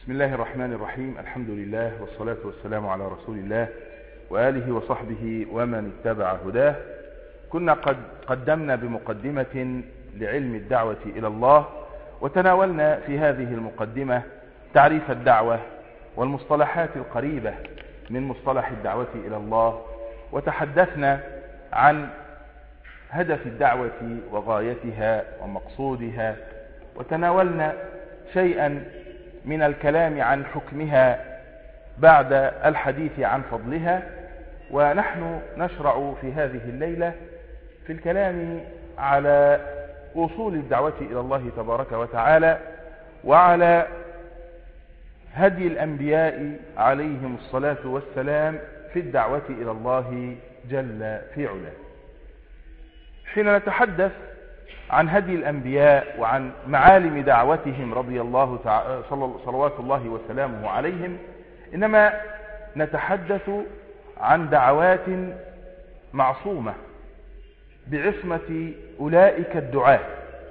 بسم الله الرحمن الرحيم. الحمد لله والصلاة والسلام على رسول الله وآله وصحبه ومن اتبع هداه. كنا قد قدمنا بمقدمة لعلم الدعوة إلى الله، وتناولنا في هذه المقدمة تعريف الدعوة والمصطلحات القريبة من مصطلح الدعوة إلى الله، وتحدثنا عن هدف الدعوة وغايتها ومقصودها، وتناولنا شيئا من الكلام عن حكمها بعد الحديث عن فضلها. ونحن نشرع في هذه الليلة في الكلام على أصول الدعوة إلى الله تبارك وتعالى، وعلى هدي الأنبياء عليهم الصلاة والسلام في الدعوة إلى الله جل في علاه. حين نتحدث عن هدي الأنبياء وعن معالم دعوتهم رضي الله تعالى صلوات الله وسلامه عليهم، إنما نتحدث عن دعوات معصومة بعصمة أولئك الدعاة،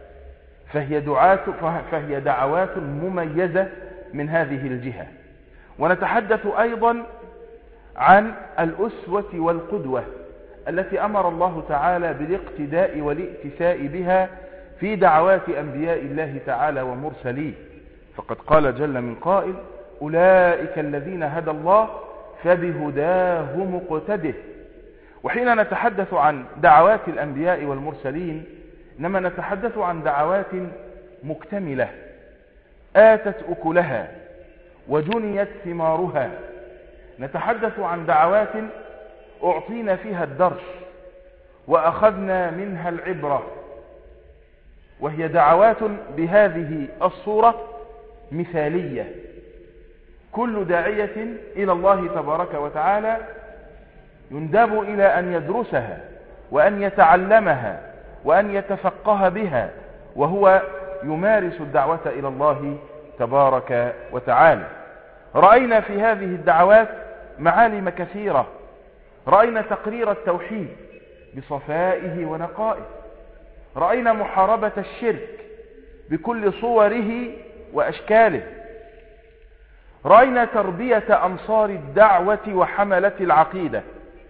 فهي دعوات مميزة من هذه الجهة. ونتحدث أيضا عن الأسوة والقدوة التي أمر الله تعالى بالاقتداء والائتساء بها في دعوات أنبياء الله تعالى ومرسليه، فقد قال جل من قائل: أولئك الذين هدى الله فبهداه مقتده. وحين نتحدث عن دعوات الأنبياء والمرسلين، إنما نتحدث عن دعوات مكتملة آتت أكلها وجنيت ثمارها. نتحدث عن دعوات أعطينا فيها الدرس وأخذنا منها العبرة، وهي دعوات بهذه الصورة مثالية. كل داعية إلى الله تبارك وتعالى يندب إلى أن يدرسها وأن يتعلمها وأن يتفقه بها، وهو يمارس الدعوة إلى الله تبارك وتعالى. رأينا في هذه الدعوات معالم كثيرة. رأينا تقرير التوحيد بصفائه ونقائه، رأينا محاربة الشرك بكل صوره وأشكاله، رأينا تربية أنصار الدعوة وحملة العقيدة،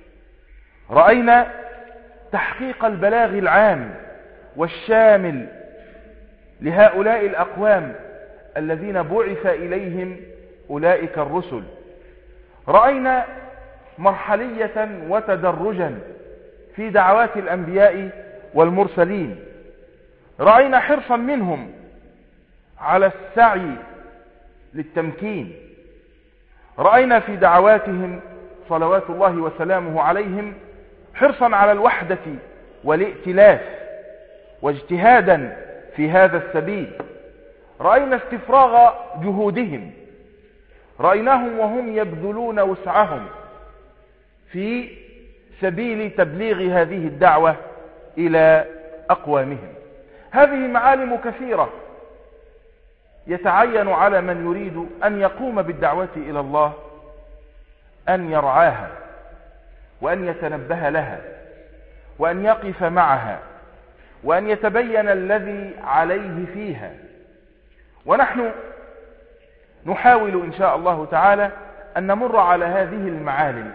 رأينا تحقيق البلاغ العام والشامل لهؤلاء الأقوام الذين بعث إليهم أولئك الرسل، رأينا مرحلية وتدرجا في دعوات الأنبياء والمرسلين، رأينا حرصا منهم على السعي للتمكين، رأينا في دعواتهم صلوات الله وسلامه عليهم حرصا على الوحدة والائتلاف واجتهادا في هذا السبيل، رأينا استفراغ جهودهم، رأيناهم وهم يبذلون وسعهم في سبيل تبليغ هذه الدعوة إلى أقوامهم. هذه معالم كثيرة يتعين على من يريد أن يقوم بالدعوة إلى الله أن يرعاها وأن يتنبه لها وأن يقف معها وأن يتبين الذي عليه فيها. ونحن نحاول إن شاء الله تعالى أن نمر على هذه المعالم،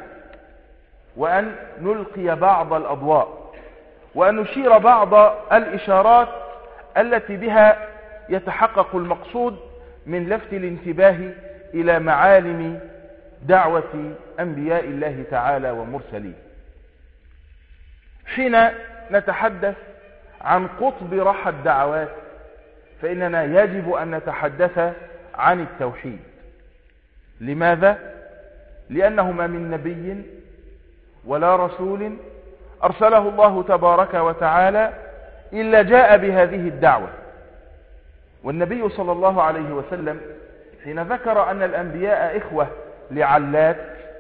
وأن نلقي بعض الأضواء، وأن نشير بعض الإشارات التي بها يتحقق المقصود من لفت الانتباه إلى معالم دعوة أنبياء الله تعالى ومرسليه. حين نتحدث عن قطب رحى الدعوات، فإننا يجب أن نتحدث عن التوحيد. لماذا؟ لأنه ما من نبي ولا رسول أرسله الله تبارك وتعالى إلا جاء بهذه الدعوة. والنبي صلى الله عليه وسلم حين ذكر أن الأنبياء إخوة لعلات،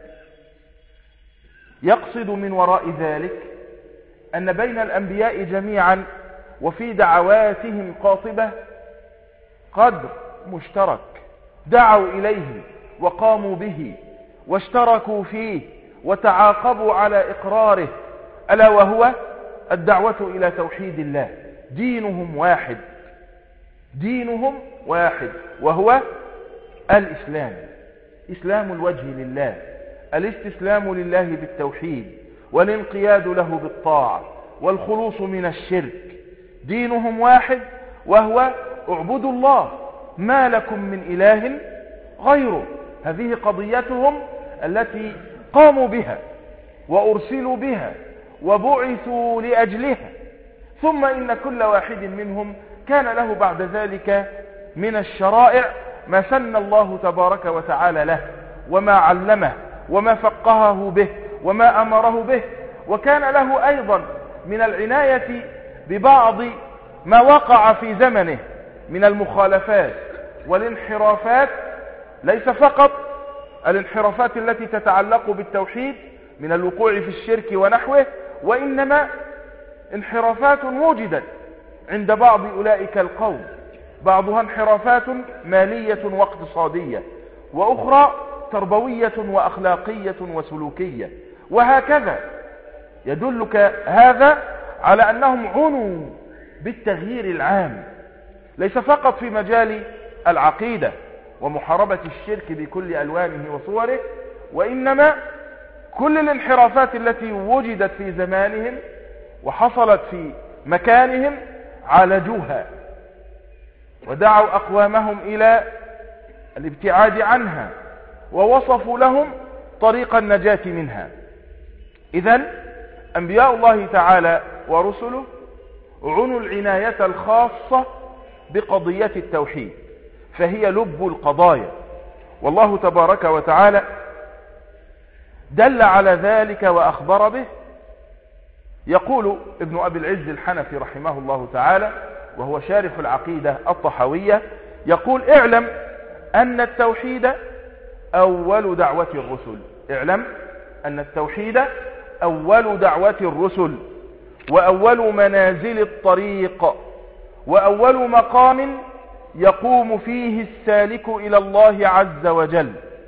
يقصد من وراء ذلك أن بين الأنبياء جميعا وفي دعواتهم قاطبة قدر مشترك دعوا إليه وقاموا به واشتركوا فيه وتعاقبوا على إقراره، ألا وهو الدعوة إلى توحيد الله. دينهم واحد، وهو الإسلام، إسلام الوجه لله، الاستسلام لله بالتوحيد والانقياد له بالطاعة والخلوص من الشرك. دينهم واحد، وهو اعبدوا الله ما لكم من إله غيره. هذه قضيتهم التي قاموا بها وأرسلوا بها وبعثوا لأجلها. ثم إن كل واحد منهم كان له بعد ذلك من الشرائع ما سن الله تبارك وتعالى له، وما علمه، وما فقهه به، وما أمره به. وكان له أيضا من العناية ببعض ما وقع في زمنه من المخالفات والانحرافات، ليس فقط الانحرافات التي تتعلق بالتوحيد من الوقوع في الشرك ونحوه، وإنما انحرافات وجدت عند بعض أولئك القوم، بعضها انحرافات مالية واقتصادية، وأخرى تربوية وأخلاقية وسلوكية، وهكذا. يدلك هذا على أنهم عنوا بالتغيير العام، ليس فقط في مجال العقيدة ومحاربة الشرك بكل ألوانه وصوره، وإنما كل الانحرافات التي وجدت في زمانهم وحصلت في مكانهم عالجوها ودعوا أقوامهم إلى الابتعاد عنها، ووصفوا لهم طريق النجاة منها. إذن أنبياء الله تعالى ورسله عنوا العناية الخاصة بقضية التوحيد، فهي لب القضايا، والله تبارك وتعالى دل على ذلك وأخبر به. يقول ابن أبي العز الحنفي رحمه الله تعالى، وهو شارح العقيدة الطحاوية، يقول: اعلم أن التوحيد أول دعوة الرسل. اعلم أن التوحيد أول دعوة الرسل، وأول منازل الطريق، وأول مقام يقوم فيه السالك إلى الله عز وجل.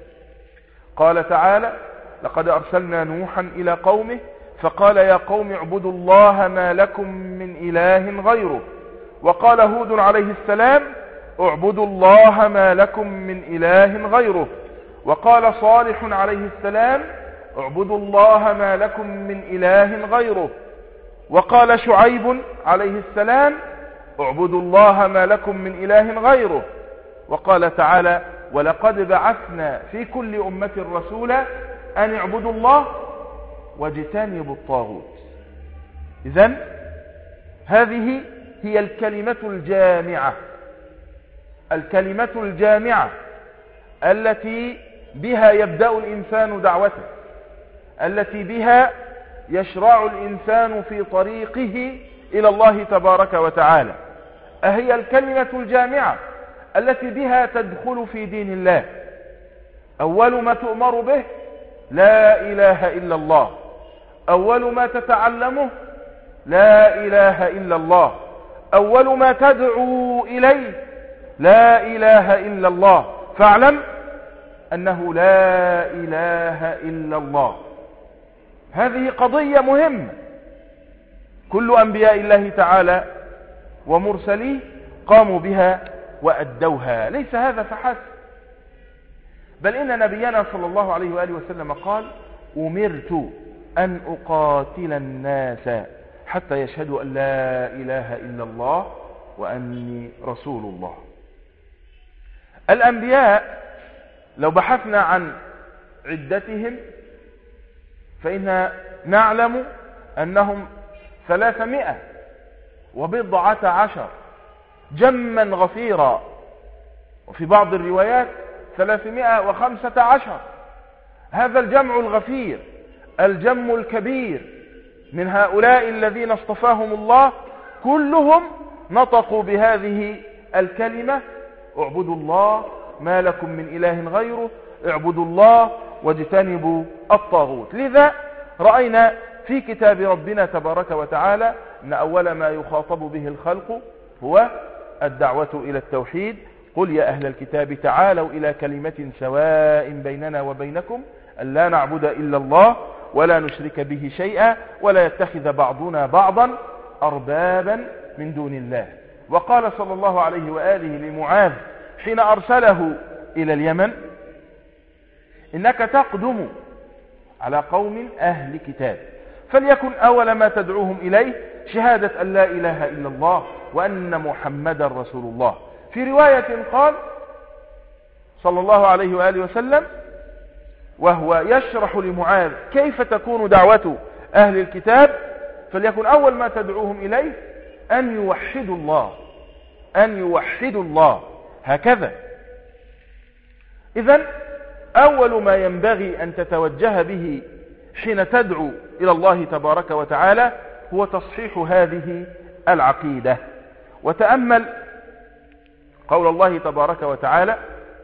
قال تعالى: لقد أرسلنا نوحا إلى قومه فقال يا قوم اعبدوا الله ما لكم من إله غيره. وقال هود عليه السلام: اعبدوا الله ما لكم من إله غيره. وقال صالح عليه السلام: اعبدوا الله ما لكم من إله غيره. وقال شعيب عليه السلام: اعبدوا الله ما لكم من إله غيره. وقال تعالى: ولقد بعثنا في كل أمة رسولا أن اعبدوا الله واجتنبوا الطاغوت. إذن هذه هي الكلمة الجامعة، الكلمة الجامعة التي بها يبدأ الإنسان دعوته، التي بها يشرع الإنسان في طريقه إلى الله تبارك وتعالى. أهي الكلمة الجامعة التي بها تدخل في دين الله. أول ما تؤمر به لا إله إلا الله، أول ما تتعلمه لا إله إلا الله، أول ما تدعو إليه لا إله إلا الله. فاعلم أنه لا إله إلا الله. هذه قضية مهمة، كل أنبياء الله تعالى ومرسليه قاموا بها وأدوها. ليس هذا فحسب، بل إن نبينا صلى الله عليه وآله وسلم قال: أمرت أن أقاتل الناس حتى يشهدوا أن لا إله إلا الله وأني رسول الله. الأنبياء لو بحثنا عن عدتهم فإن نعلم أنهم 310 جما غفيرا، وفي بعض الروايات 315. هذا الجمع الغفير، الجم الكبير من هؤلاء الذين اصطفاهم الله، كلهم نطقوا بهذه الكلمة: اعبدوا الله ما لكم من إله غيره، اعبدوا الله واجتنبوا الطاغوت. لذا رأينا في كتاب ربنا تبارك وتعالى أن أول ما يخاطب به الخلق هو الدعوة إلى التوحيد. قل يا أهل الكتاب تعالوا إلى كلمة سواء بيننا وبينكم ألا نعبد إلا الله ولا نشرك به شيئا ولا يتخذ بعضنا بعضا أربابا من دون الله. وقال صلى الله عليه وآله لمعاذ حين أرسله إلى اليمن إنك تقدم على قوم أهل كتاب، فليكن أول ما تدعوهم إليه شهادة أن لا إله إلا الله وأن محمدا رسول الله. في رواية قال صلى الله عليه وآله وسلم وهو يشرح لمعاذ كيف تكون دعوة أهل الكتاب، فليكن أول ما تدعوهم إليه أن يوحدوا الله، أن يوحدوا الله، هكذا. إذن أول ما ينبغي أن تتوجه به حين تدعو إلى الله تبارك وتعالى هو تصحيح هذه العقيدة. وتأمل قول الله تبارك وتعالى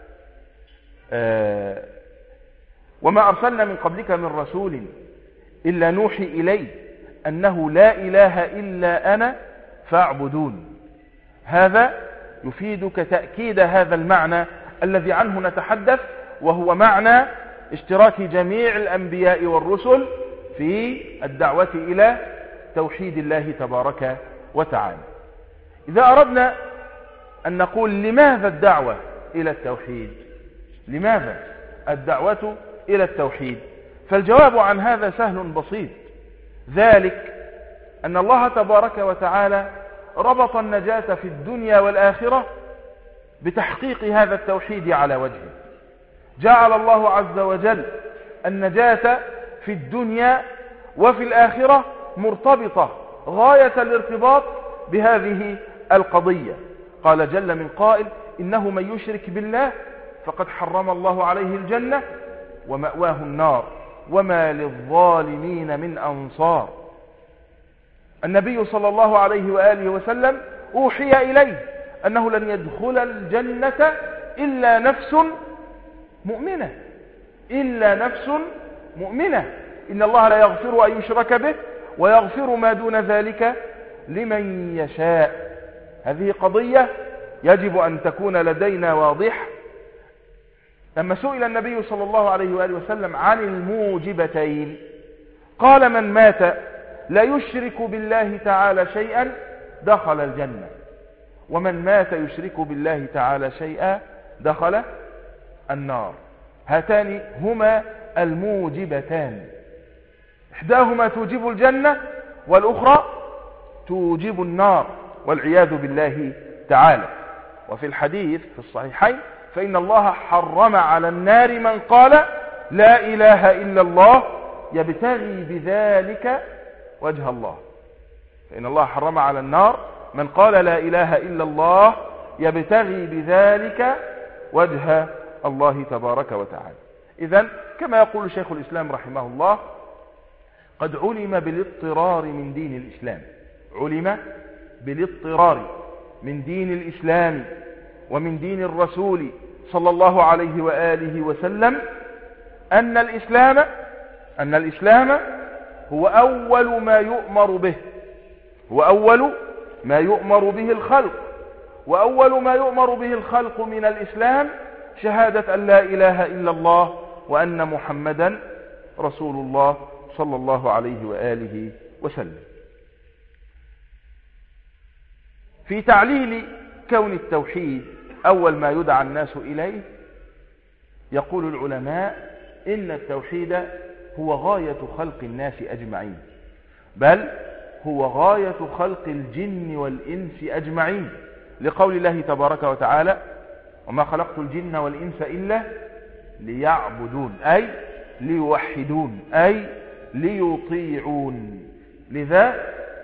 وما أرسلنا من قبلك من رسول إلا نوحي إليه أنه لا إله إلا أنا فاعبدون. هذا يفيدك تأكيد هذا المعنى الذي عنه نتحدث، وهو معنى اشتراك جميع الأنبياء والرسل في الدعوة إلى توحيد الله تبارك وتعالى. إذا أردنا أن نقول لماذا الدعوة إلى التوحيد، لماذا الدعوة إلى التوحيد، فالجواب عن هذا سهل بسيط، ذلك أن الله تبارك وتعالى ربط النجاة في الدنيا والآخرة بتحقيق هذا التوحيد على وجهه. جعل الله عز وجل النجاة في الدنيا وفي الآخرة مرتبطة غاية الارتباط بهذه القضية. قال جل من قائل إنه من يشرك بالله فقد حرم الله عليه الجنة ومأواه النار وما للظالمين من أنصار. النبي صلى الله عليه وآله وسلم أوحي إليه أنه لن يدخل الجنة إلا نفس مؤمنة، إلا نفس مؤمنة. إن الله لا يغفر أن يشرك به ويغفر ما دون ذلك لمن يشاء. هذه قضية يجب أن تكون لدينا واضحة. لما سئل النبي صلى الله عليه وآله وسلم عن الموجبتين قال من مات لا يشرك بالله تعالى شيئا دخل الجنة، ومن مات يشرك بالله تعالى شيئا دخل النار. هاتان هما الموجبتان، إحداهما توجب الجنة والأخرى توجب النار والعياذ بالله تعالى. وفي الحديث في الصحيحين فإن الله حرم على النار من قال لا إله إلا الله يبتغي بذلك وجه الله. فإن الله حرم على النار من قال لا إله إلا الله يبتغي بذلك وجه الله تبارك وتعالى. إذن كما يقول شيخ الإسلام رحمه الله قد علم بالاضطرار من دين الإسلام، علم بالاضطرار من دين الإسلام ومن دين الرسول صلى الله عليه وآله وسلم أن الإسلام هو أول ما يؤمر به، هو أول ما يؤمر به الخلق، وأول ما يؤمر به الخلق من الإسلام شهادة أن لا إله إلا الله وأن محمدا رسول الله صلى الله عليه وآله وسلم. في تعليل كون التوحيد أول ما يدعى الناس إليه يقول العلماء إن التوحيد هو غاية خلق الناس أجمعين، بل هو غاية خلق الجن والإنس أجمعين، لقول الله تبارك وتعالى وما خلقت الجن والإنس إلا ليعبدون، أي ليوحدون، أي ليطيعون. لذا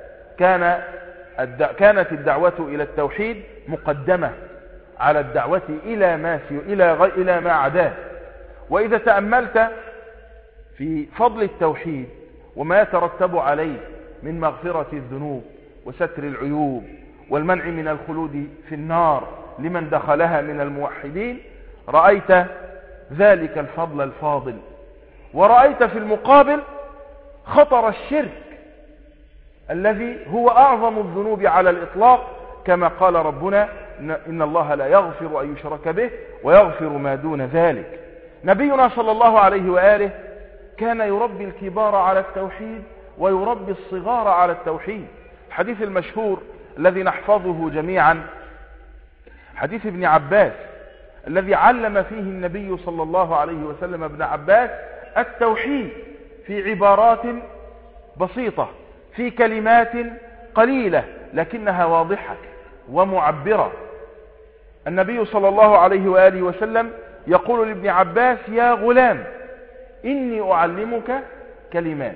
كانت الدعوة إلى التوحيد مقدمة على الدعوة إلى ما عداه. وإذا تأملت في فضل التوحيد وما يترتب عليه من مغفرة الذنوب وستر العيوب والمنع من الخلود في النار لمن دخلها من الموحدين، رأيت ذلك الفضل الفاضل، ورأيت في المقابل خطر الشرك الذي هو أعظم الذنوب على الإطلاق، كما قال ربنا إن الله لا يغفر أن يشرك به ويغفر ما دون ذلك. نبينا صلى الله عليه وآله كان يربي الكبار على التوحيد ويربي الصغار على التوحيد. الحديث المشهور الذي نحفظه جميعا حديث ابن عباس الذي علم فيه النبي صلى الله عليه وسلم ابن عباس التوحيد في عبارات بسيطة، في كلمات قليلة لكنها واضحة ومعبرة. النبي صلى الله عليه وآله وسلم يقول لابن عباس: يا غلام إني أعلمك كلمات،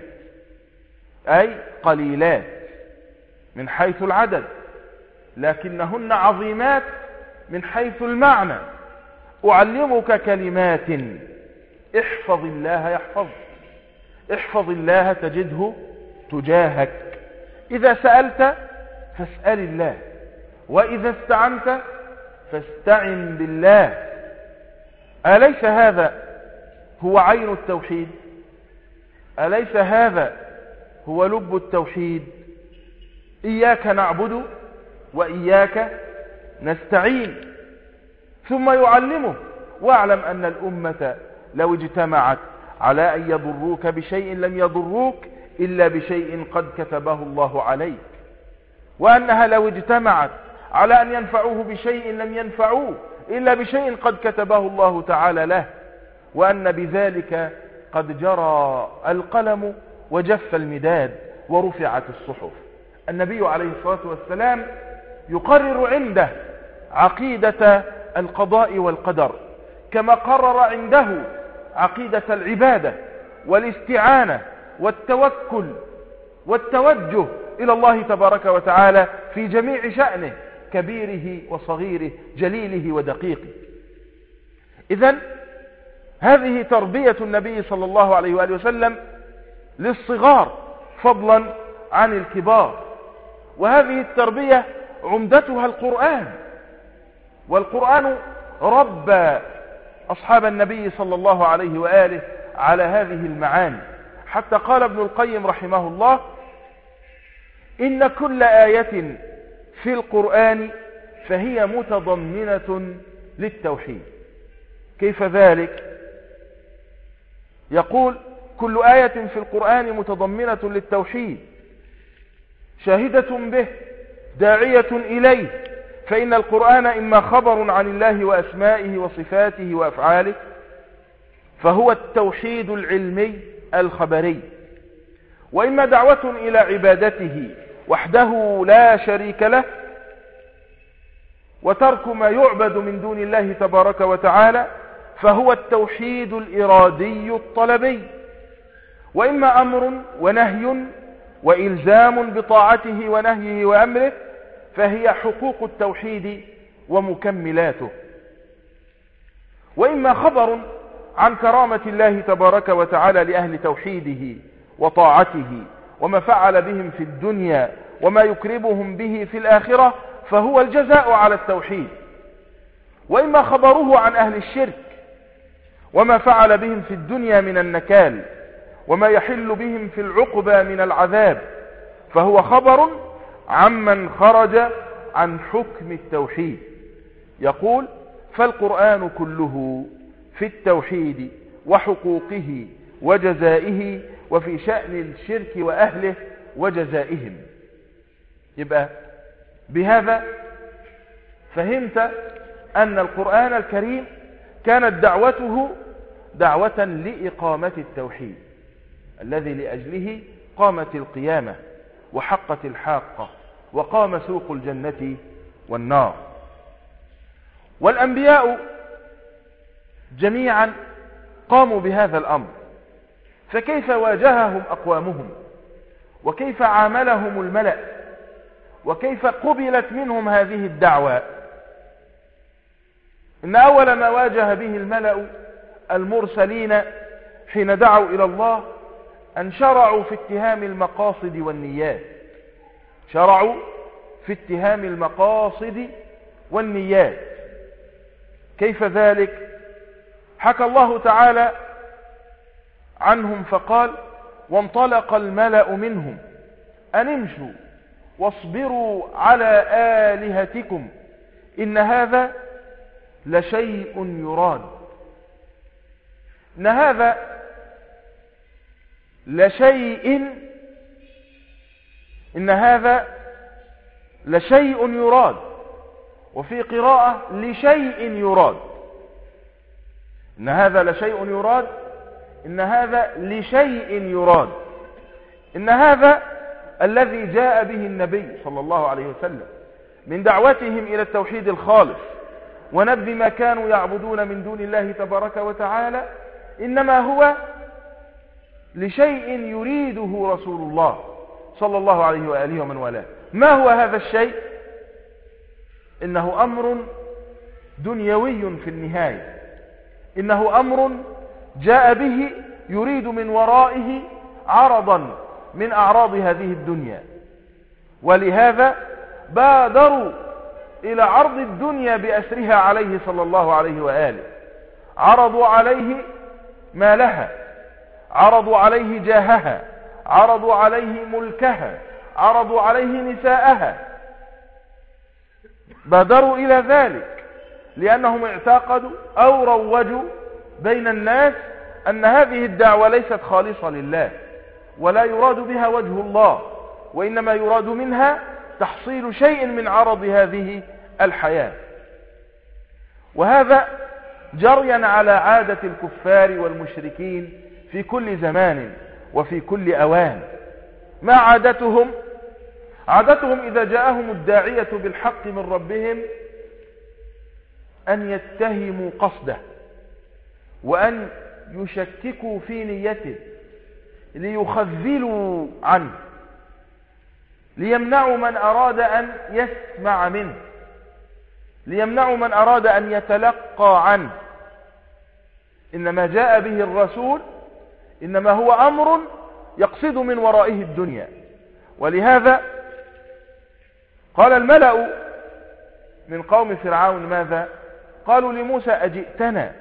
أي قليلات من حيث العدد لكنهن عظيمات من حيث المعنى. أعلمك كلمات احفظ الله يحفظك، احفظ الله تجده تجاهك، إذا سألت فاسأل الله، وإذا استعنت فاستعن بالله. أليس هذا هو عين التوحيد؟ أليس هذا هو لب التوحيد؟ إياك نعبد وإياك نستعين. ثم يعلمه: واعلم أن الأمة لو اجتمعت على أن يضروك بشيء لم يضروك إلا بشيء قد كتبه الله عليك، وأنها لو اجتمعت على أن ينفعوه بشيء لم ينفعوه إلا بشيء قد كتبه الله تعالى له، وأن بذلك قد جرى القلم وجف المداد ورفعت الصحف. النبي عليه الصلاة والسلام يقرر عنده عقيدة القضاء والقدر، كما قرر عنده عقيدة العبادة والاستعانة والتوكل والتوجه إلى الله تبارك وتعالى في جميع شأنه، كبيره وصغيره، جليله ودقيقه. إذن هذه تربية النبي صلى الله عليه وآله وسلم للصغار فضلا عن الكبار، وهذه التربية عمدتها القرآن، والقرآن ربى أصحاب النبي صلى الله عليه وآله على هذه المعاني، حتى قال ابن القيم رحمه الله: إن كل آية في القرآن فهي متضمنة للتوحيد. كيف ذلك؟ يقول: كل آية في القرآن متضمنة للتوحيد، شاهدة به، داعية إليه، فإن القرآن إما خبر عن الله وأسمائه وصفاته وأفعاله، فهو التوحيد العلمي الخبري، وإما دعوة إلى عبادته وحده لا شريك له، وترك ما يعبد من دون الله تبارك وتعالى، فهو التوحيد الإرادي الطلبي، وإما أمر ونهي وإلزام بطاعته ونهيه وأمره، فهي حقوق التوحيد ومكملاته، وإما خبر عن كرامة الله تبارك وتعالى لأهل توحيده وطاعته وما فعل بهم في الدنيا وما يكرمهم به في الآخرة، فهو الجزاء على التوحيد، وإما خبره عن أهل الشرك وما فعل بهم في الدنيا من النكال وما يحل بهم في العقبى من العذاب، فهو خبر عمن خرج عن حكم التوحيد. يقول: فالقرآن كله في التوحيد وحقوقه وجزائه، وفي شأن الشرك وأهله وجزائهم. يبقى بهذا فهمت أن القرآن الكريم كانت دعوته دعوة لإقامة التوحيد الذي لأجله قامت القيامة وحقت الحاقة وقام سوق الجنة والنار. والأنبياء جميعا قاموا بهذا الأمر، فكيف واجههم أقوامهم، وكيف عاملهم الملأ، وكيف قبلت منهم هذه الدعوة؟ إن أول ما واجه به الملأ المرسلين حين دعوا إلى الله أن شرعوا في اتهام المقاصد والنيات، شرعوا في اتهام المقاصد والنيات. كيف ذلك؟ حكى الله تعالى عنهم فقال: وانطلق الملأ منهم أن امشوا واصبروا على آلهتكم إن هذا لشيء يراد. إن هذا لشيء، إن هذا لشيء يراد، وفي قراءة لشيء يراد. إن هذا لشيء يراد، إن هذا لشيء يراد، إن هذا الذي جاء به النبي صلى الله عليه وسلم من دعوتهم إلى التوحيد الخالص ونبذ ما كانوا يعبدون من دون الله تبارك وتعالى، إنما هو لشيء يريده رسول الله صلى الله عليه وآله ومن والاه. ما هو هذا الشيء؟ إنه أمر دنيوي في النهاية، إنه أمر جاء به يريد من ورائه عرضا من أعراض هذه الدنيا، ولهذا بادروا إلى عرض الدنيا بأسرها عليه صلى الله عليه وآله. عرضوا عليه مالها، عرضوا عليه جاهها، عرضوا عليه ملكها، عرضوا عليه نساءها، بادروا إلى ذلك لأنهم اعتقدوا أو روجوا بين الناس أن هذه الدعوة ليست خالصة لله ولا يراد بها وجه الله، وإنما يراد منها تحصيل شيء من عرض هذه الحياة. وهذا جريا على عادة الكفار والمشركين في كل زمان وفي كل أوان. ما عادتهم؟ عادتهم إذا جاءهم الداعية بالحق من ربهم أن يتهموا قصده وأن يشككوا في نيته ليخذلوا عنه، ليمنعوا من أراد أن يسمع منه، ليمنعوا من أراد أن يتلقى عنه. إنما جاء به الرسول إنما هو أمر يقصد من ورائه الدنيا. ولهذا قال الملأ من قوم فرعون ماذا؟ قالوا لموسى أجئتنا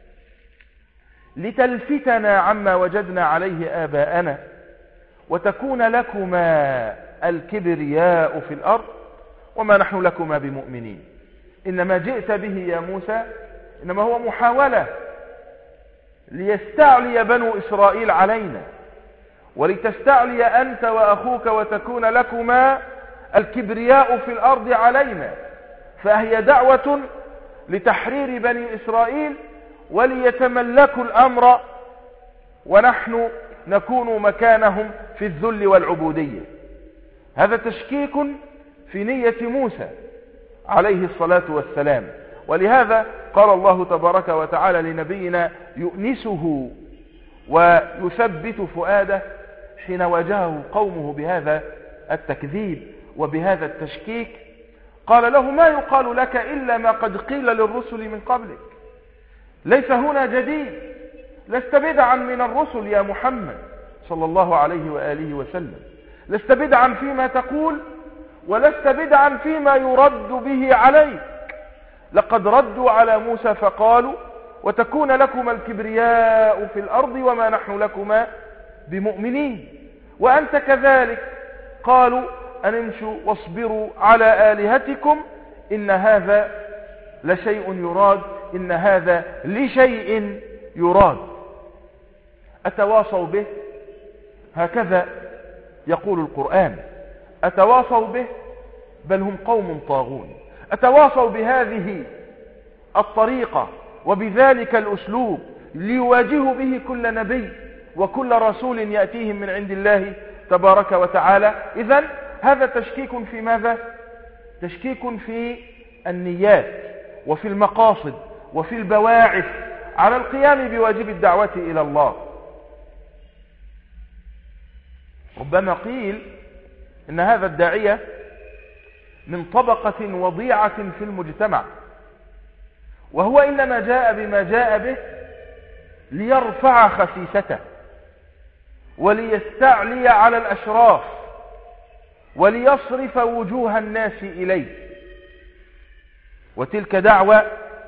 لتلفتنا عما وجدنا عليه آباءنا وتكون لكما الكبرياء في الأرض وما نحن لكما بمؤمنين. إنما جئت به يا موسى إنما هو محاولة ليستعلي بنو إسرائيل علينا، ولتستعلي أنت وأخوك وتكون لكما الكبرياء في الأرض علينا. فهي دعوة لتحرير بني إسرائيل وليتملكوا الأمر ونحن نكون مكانهم في الذل والعبودية. هذا تشكيك في نية موسى عليه الصلاة والسلام. ولهذا قال الله تبارك وتعالى لنبينا يؤنسه ويثبت فؤاده حين واجهه قومه بهذا التكذيب وبهذا التشكيك، قال له ما يقال لك إلا ما قد قيل للرسل من قبلك. ليس هنا جديد، لست بدعا من الرسل يا محمد صلى الله عليه وآله وسلم، لست بدعا فيما تقول ولست بدعا فيما يرد به عليك. لقد ردوا على موسى فقالوا وتكون لكما الكبرياء في الأرض وما نحن لكما بمؤمنين. وأنت كذلك قالوا أن امشوا واصبروا على آلهتكم إن هذا لشيء يراد، إن هذا لشيء يراد. أتواصوا به؟ هكذا يقول القرآن، أتواصوا به؟ بل هم قوم طاغون. أتواصوا بهذه الطريقة وبذلك الأسلوب ليواجهوا به كل نبي وكل رسول يأتيهم من عند الله تبارك وتعالى. إذن هذا تشكيك في ماذا؟ تشكيك في النيات وفي المقاصد وفي البواعث على القيام بواجب الدعوة إلى الله. ربما قيل إن هذا الداعية من طبقة وضيعة في المجتمع، وهو إنما جاء بما جاء به ليرفع خسيسته وليستعلي على الأشراف وليصرف وجوه الناس إليه. وتلك دعوة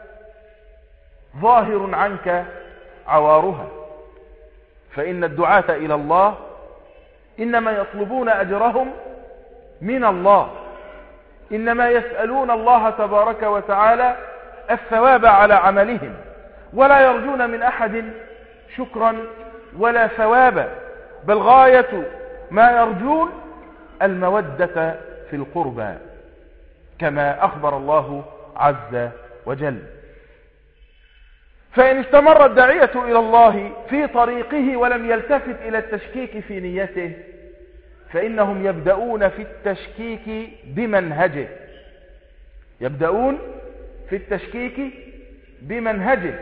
ظاهر عنك عوارها، فإن الدعاة إلى الله إنما يطلبون أجرهم من الله، إنما يسألون الله تبارك وتعالى الثواب على عملهم، ولا يرجون من أحد شكرا ولا ثوابا، بل غاية ما يرجون المودة في القربى كما أخبر الله عز وجل. فإن استمر الداعية إلى الله في طريقه ولم يلتفت إلى التشكيك في نيته فإنهم يبدأون في التشكيك بمنهجه، يبدأون في التشكيك بمنهجه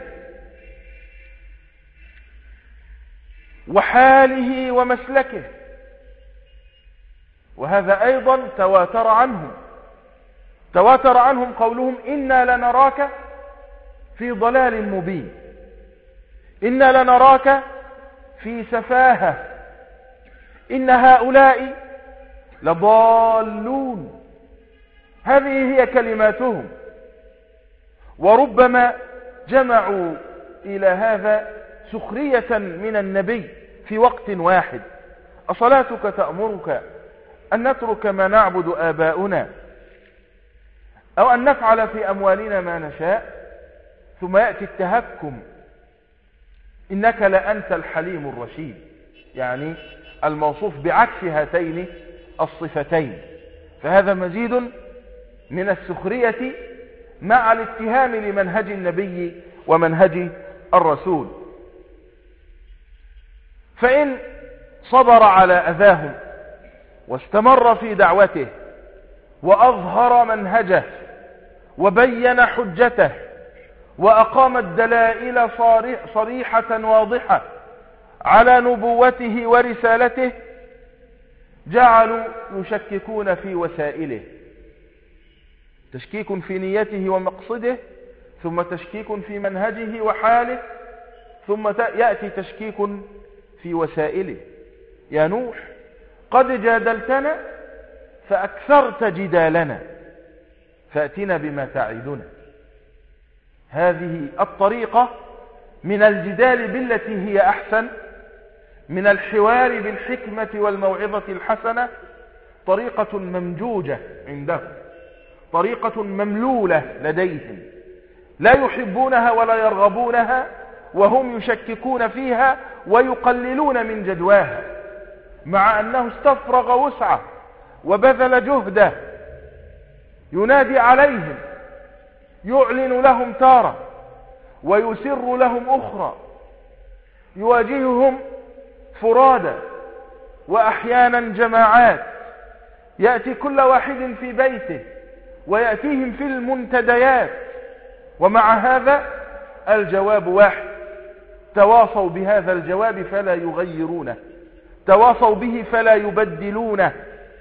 وحاله ومسلكه. وهذا أيضا تواتر عنهم قولهم إنا لنراك في ضلال مبين، إنا لنراك في سفاهة، إن هؤلاء لضالون. هذه هي كلماتهم. وربما جمعوا إلى هذا سخرية من النبي في وقت واحد: أصلاتك تأمرك أن نترك ما نعبد آباؤنا أو أن نفعل في أموالنا ما نشاء؟ ثم يأتي التهكم: إنك لأنت الحليم الرشيد، يعني الموصوف بعكس هاتين الصفتين. فهذا مزيد من السخرية مع الاتهام لمنهج النبي ومنهج الرسول. فإن صبر على أذاهم واستمر في دعوته وأظهر منهجه وبين حجته وأقام الدلائل صريحة واضحة على نبوته ورسالته، جعلوا يشككون في وسائله، تشكيك في نيته ومقصده، ثم تشكيك في منهجه وحاله، ثم يأتي تشكيك في وسائله. يا نوح قد جادلتنا فأكثرت جدالنا فأتنا بما تعدنا. هذه الطريقة من الجدال بالتي هي أحسن، من الحوار بالحكمة والموعظة الحسنة، طريقة ممجوجة عندهم، طريقة مملولة لديهم، لا يحبونها ولا يرغبونها، وهم يشككون فيها ويقللون من جدواها، مع أنه استفرغ وسعه وبذل جهده، ينادي عليهم، يعلن لهم تارة ويسر لهم أخرى، يواجههم فرادا وأحيانا جماعات، يأتي كل واحد في بيته ويأتيهم في المنتديات، ومع هذا الجواب واحد: تواصوا بهذا الجواب فلا يغيرونه، تواصوا به فلا يبدلونه.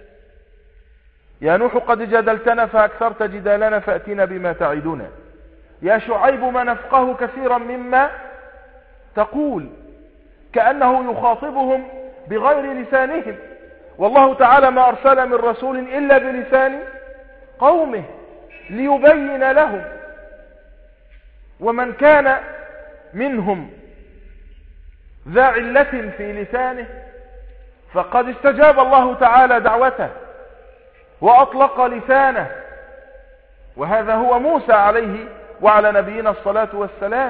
يا نوح قد جادلتنا فأكثرت جدالنا فأتنا بما تعدنا. يا شعيب ما نفقه كثيرا مما تقول، كأنه يخاطبهم بغير لسانهم، والله تعالى ما أرسل من رسول إلا بلسان قومه ليبين لهم. ومن كان منهم ذا علة في لسانه فقد استجاب الله تعالى دعوته وأطلق لسانه، وهذا هو موسى عليه وعلى نبينا الصلاة والسلام،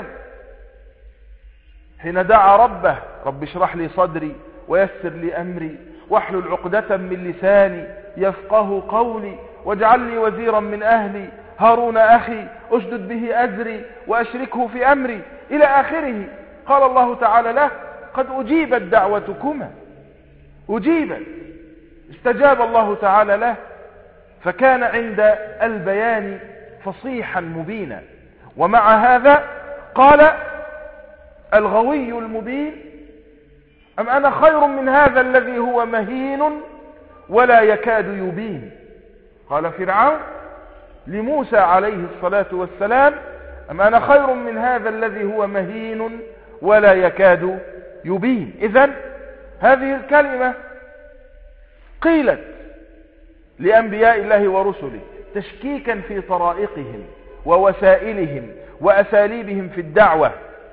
حين دعا ربه: رب اشرح لي صدري ويسر لي أمري واحلل عقدة من لساني يفقه قولي واجعل لي وزيرا من أهلي هارون أخي أشدد به أزري وأشركه في أمري، إلى آخره. قال الله تعالى له: قد أجيبت دعوتكما، أجيبت، استجاب الله تعالى له، فكان عند البيان فصيحا مبينا. ومع هذا قال الغوي المبين: أم أنا خير من هذا الذي هو مهين ولا يكاد يبين. قال فرعون لموسى عليه الصلاة والسلام: أم أنا خير من هذا الذي هو مهين ولا يكاد يبين. إذن هذه الكلمة قيلت لأنبياء الله ورسله تشكيكا في طرائقهم ووسائلهم وأساليبهم في الدعوة.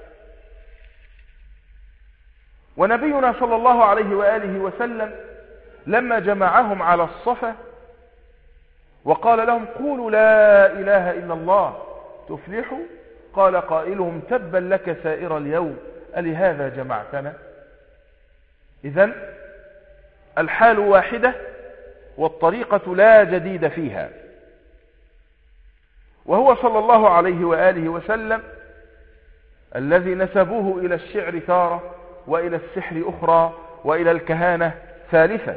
ونبينا صلى الله عليه وآله وسلم لما جمعهم على الصفا وقال لهم: قولوا لا إله إلا الله تفلحوا، قال قائلهم: تبا لك سائر اليوم ألهذا جمعتنا. إذن الحال واحدة والطريقة لا جديد فيها. وهو صلى الله عليه وآله وسلم الذي نسبوه إلى الشعر تارة، وإلى السحر أخرى، وإلى الكهانة ثالثة.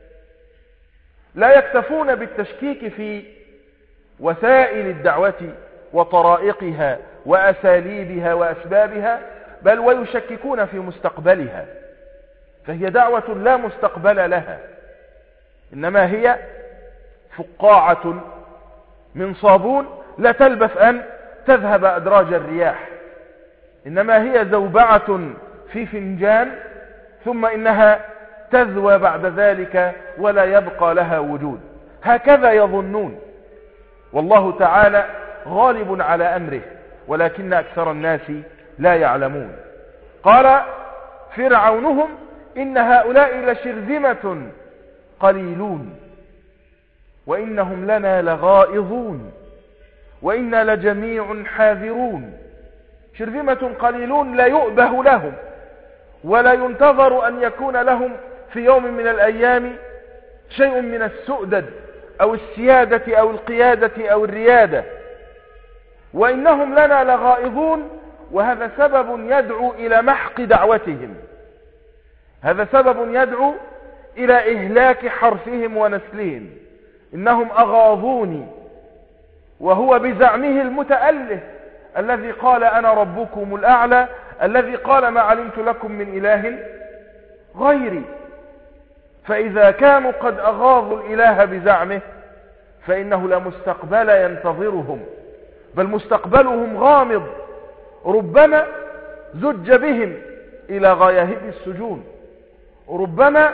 لا يكتفون بالتشكيك في وسائل الدعوة وطرائقها وأساليبها وأسبابها، بل ويشككون في مستقبلها، فهي دعوة لا مستقبل لها، إنما هي فقاعة من صابون لا تلبث أن تذهب أدراج الرياح، إنما هي زوبعة في فنجان ثم إنها تذوى بعد ذلك ولا يبقى لها وجود. هكذا يظنون، والله تعالى غالب على أمره، ولكن أكثر الناس لا يعلمون. قال فرعونهم إن هؤلاء لشرذمة قليلون وإنهم لنا لغائظون وإنا لجميع حاذرون. شرذمة قليلون لا يؤبه لهم ولا ينتظر أن يكون لهم في يوم من الأيام شيء من السؤدد أو السيادة أو القيادة أو الريادة، وإنهم لنا لغائظون، وهذا سبب يدعو إلى محق دعوتهم، هذا سبب يدعو إلى إهلاك حرثهم ونسلهم. إنهم أغاظوني، وهو بزعمه المتأله الذي قال أنا ربكم الأعلى، الذي قال ما علمت لكم من إله غيري. فإذا كانوا قد أغاظوا الإله بزعمه فإنه لا مستقبل ينتظرهم، بل مستقبلهم غامض، ربما زج بهم إلى غياهب السجون، ربما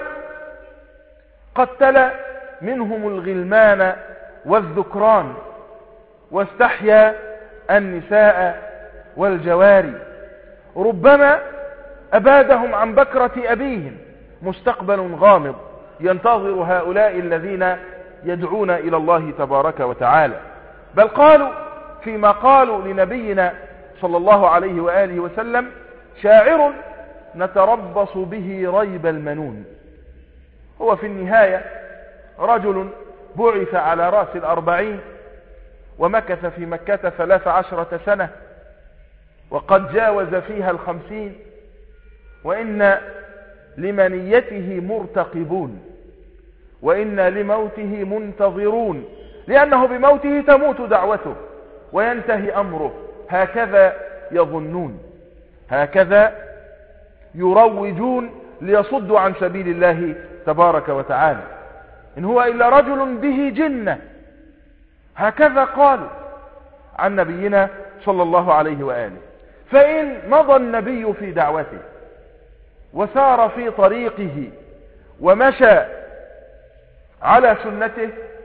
قتل منهم الغلمان والذكران واستحيا النساء والجواري، ربما أبادهم عن بكرة أبيهم. مستقبل غامض ينتظر هؤلاء الذين يدعون إلى الله تبارك وتعالى. بل قالوا فيما قالوا لنبينا صلى الله عليه وآله وسلم شاعر نتربص به ريب المنون. هو في النهاية رجل بعث على رأس 40 ومكث في مكة 13 سنة، وقد جاوز فيها 50، وإن لمنيته مرتقبون وإن لموته منتظرون، لأنه بموته تموت دعوته وينتهي أمره. هكذا يظنون، هكذا يروجون ليصدوا عن سبيل الله تبارك وتعالى. إن هو إلا رجل به جنة، هكذا قالوا عن نبينا صلى الله عليه وآله. فإن مضى النبي في دعوته وسار في طريقه ومشى على سنته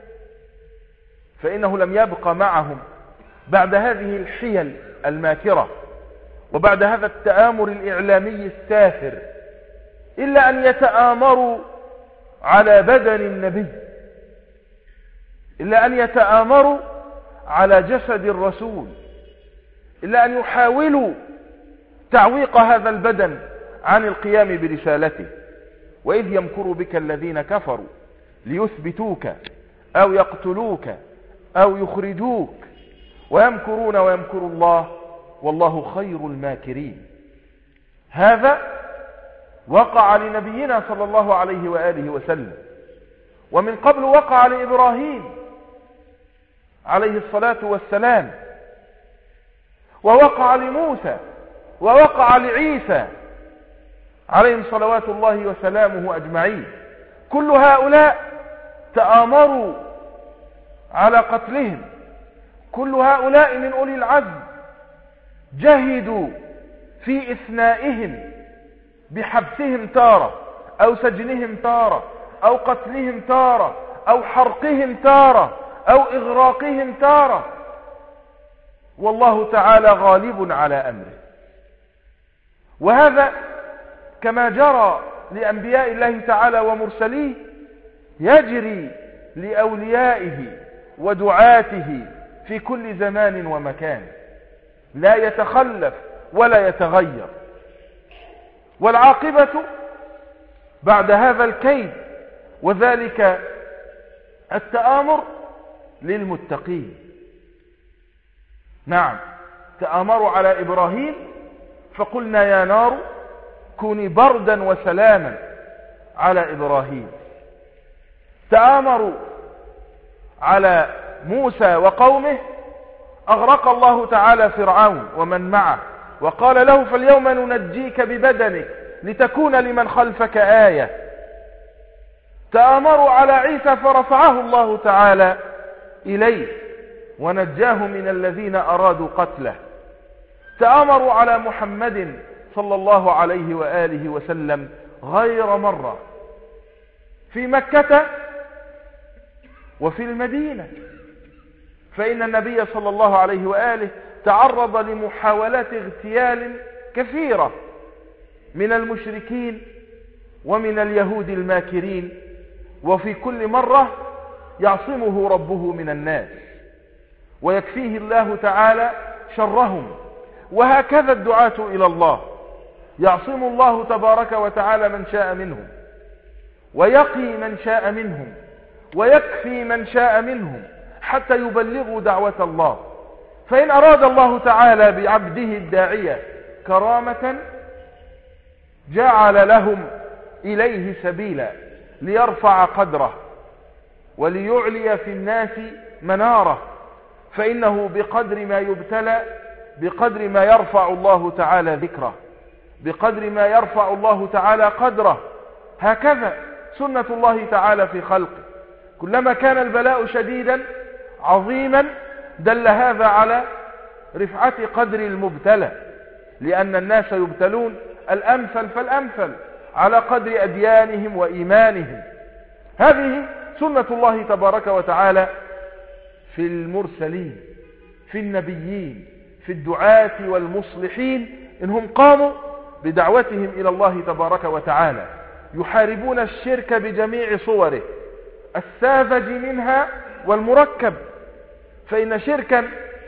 فإنه لم يبق معهم بعد هذه الحيل الماكرة وبعد هذا التآمر الإعلامي السافر إلا أن يتآمروا على بدن النبي، إلا أن يتآمروا على جسد الرسول، إلا أن يحاولوا تعويق هذا البدن عن القيام برسالته. وإذ يمكر بك الذين كفروا ليثبتوك أو يقتلوك أو يخرجوك ويمكرون ويمكر الله والله خير الماكرين. هذا وقع لنبينا صلى الله عليه وآله وسلم، ومن قبل وقع لإبراهيم عليه الصلاة والسلام، ووقع لموسى، ووقع لعيسى عليهم صلوات الله وسلامه أجمعين. كل هؤلاء تآمروا على قتلهم، كل هؤلاء من أولي العزم جهدوا في إثنائهم بحبسهم تارة أو سجنهم تارة أو قتلهم تارة أو حرقهم تارة أو إغراقهم تارة، والله تعالى غالب على أمره. وهذا كما جرى لأنبياء الله تعالى ومرسليه يجري لأوليائه ودعاته في كل زمان ومكان، لا يتخلف ولا يتغير. والعاقبة بعد هذا الكيد وذلك التآمر للمتقين. نعم، تآمروا على إبراهيم فقلنا يا نار كوني بردا وسلاما على إبراهيم. تآمروا على موسى وقومه، أغرق الله تعالى فرعون ومن معه، وقال له فاليوم ننجيك ببدنك لتكون لمن خلفك آية. تآمروا على عيسى فرفعه الله تعالى إليه ونجاه من الذين أرادوا قتله. تآمروا على محمد صلى الله عليه وآله وسلم غير مرة في مكة وفي المدينة، فإن النبي صلى الله عليه وآله تعرض لمحاولات اغتيال كثيرة من المشركين ومن اليهود الماكرين، وفي كل مرة يعصمه ربه من الناس ويكفيه الله تعالى شرهم. وهكذا الدعاة إلى الله، يعصم الله تبارك وتعالى من شاء منهم، ويقي من شاء منهم، ويكفي من شاء منهم، حتى يبلغوا دعوة الله. فإن أراد الله تعالى بعبده الداعية كرامة جعل لهم إليه سبيلا ليرفع قدره وليعلي في الناس مناره، فإنه بقدر ما يبتلى بقدر ما يرفع الله تعالى ذكره، بقدر ما يرفع الله تعالى قدره. هكذا سنة الله تعالى في خلقه، كلما كان البلاء شديدا عظيما دل هذا على رفعة قدر المبتلى، لأن الناس يبتلون الأمثل فالأمثل على قدر أديانهم وإيمانهم. هذه سنة الله تبارك وتعالى في المرسلين، في النبيين، في الدعاة والمصلحين، إنهم قاموا بدعوتهم إلى الله تبارك وتعالى، يحاربون الشرك بجميع صوره، الساذج منها والمركب. فإن شركا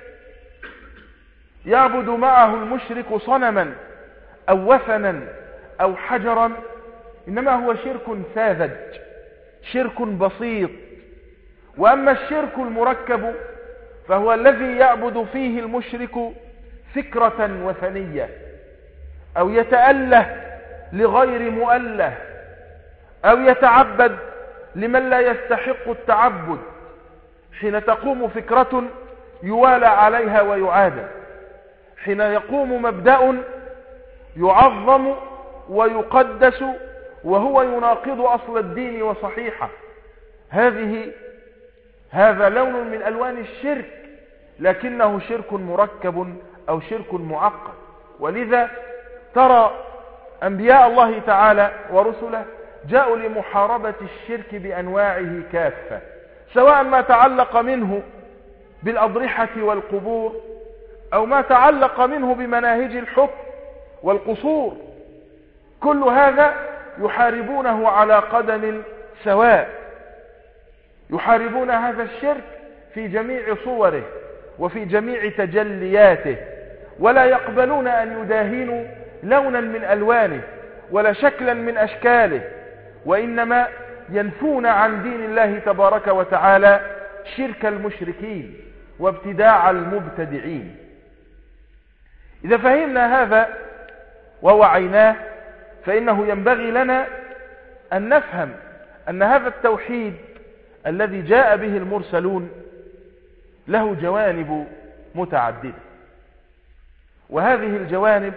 يعبد معه المشرك صنما أو وثنا أو حجرا إنما هو شرك ساذج، شرك بسيط. وأما الشرك المركب فهو الذي يعبد فيه المشرك فكرة وثنية، أو يتأله لغير مؤله، أو يتعبد لمن لا يستحق التعبد. حين تقوم فكرة يوالى عليها ويعادى، حين يقوم مبدأ يعظم ويقدس وهو يناقض أصل الدين وصحيحه، هذا لون من ألوان الشرك، لكنه شرك مركب أو شرك معقد. ولذا ترى أنبياء الله تعالى ورسله جاءوا لمحاربة الشرك بأنواعه كافة، سواء ما تعلق منه بالأضرحة والقبور، أو ما تعلق منه بمناهج الحكم والقصور. كل هذا يحاربونه على قدم سواء، يحاربون هذا الشرك في جميع صوره وفي جميع تجلياته، ولا يقبلون أن يداهنوا لونا من ألوانه ولا شكلا من أشكاله، وإنما ينفون عن دين الله تبارك وتعالى شرك المشركين وابتداع المبتدعين. إذا فهمنا هذا ووعيناه فإنه ينبغي لنا أن نفهم أن هذا التوحيد الذي جاء به المرسلون له جوانب متعددة، وهذه الجوانب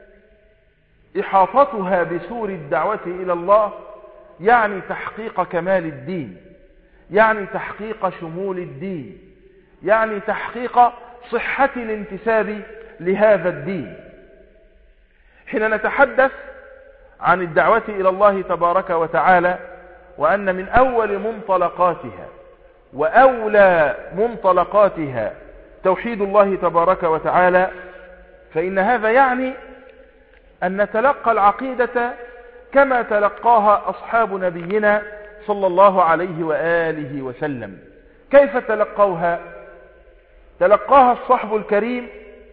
إحاطتها بسور الدعوة إلى الله يعني تحقيق كمال الدين، يعني تحقيق شمول الدين، يعني تحقيق صحة الانتساب لهذا الدين. حين نتحدث عن الدعوة إلى الله تبارك وتعالى، وأن من أول منطلقاتها وأولى منطلقاتها توحيد الله تبارك وتعالى، فإن هذا يعني أن نتلقى العقيدة كما تلقاها أصحاب نبينا صلى الله عليه وآله وسلم. كيف تلقوها؟ تلقاها الصحب الكريم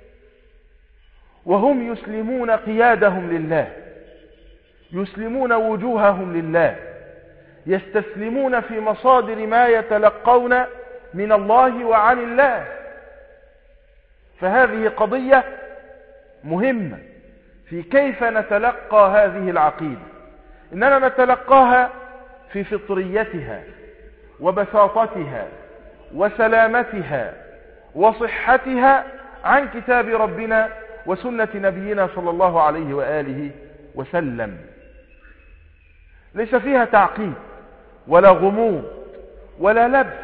وهم يسلمون قيادهم لله، يسلمون وجوههم لله، يستسلمون في مصادر ما يتلقون من الله وعن الله. فهذه قضية مهمة في كيف نتلقى هذه العقيدة. إننا نتلقاها في فطريتها وبساطتها وسلامتها وصحتها عن كتاب ربنا وسنة نبينا صلى الله عليه وآله وسلم. ليس فيها تعقيد ولا غموض ولا لبس.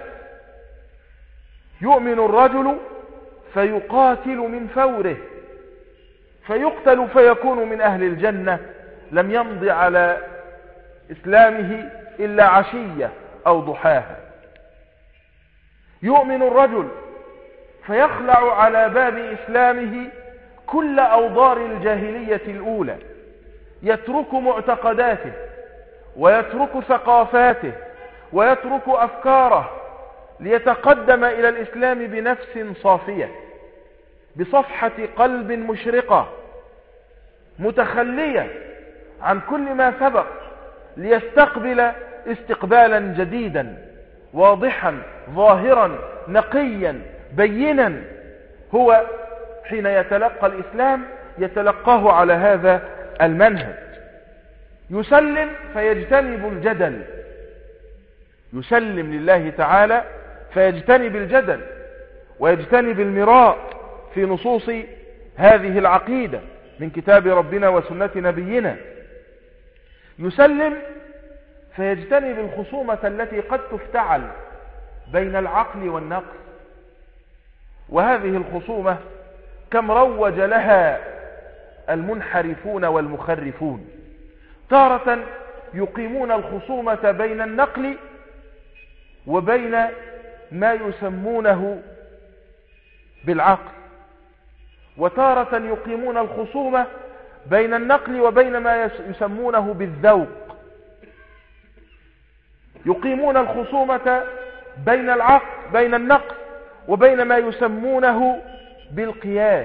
يؤمن الرجل فيقاتل من فوره فيقتل فيكون من أهل الجنة، لم يمض على إسلامه إلا عشية أو ضحاها. يؤمن الرجل فيخلع على باب إسلامه كل أوضار الجاهلية الأولى، يترك معتقداته ويترك ثقافاته ويترك أفكاره ليتقدم إلى الإسلام بنفس صافية، بصفحة قلب مشرقة متخلية عن كل ما سبق، ليستقبل استقبالا جديدا واضحا ظاهرا نقيا بينا. هو حين يتلقى الإسلام يتلقاه على هذا المنهج. يسلم فيجتنب الجدل، يسلم لله تعالى فيجتنب الجدل ويجتنب المراء في نصوص هذه العقيدة من كتاب ربنا وسنة نبينا. يسلم فيجتنب الخصومة التي قد تفتعل بين العقل والنقل، وهذه الخصومة كم روج لها المنحرفون والمخرفون. تارة يقيمون الخصومة بين النقل وبين ما يسمونه بالعقل، وتارة يقيمون الخصومة بين النقل وبين ما يسمونه بالذوق. يقيمون الخصومة بين النقل وبين ما يسمونه بالقياس،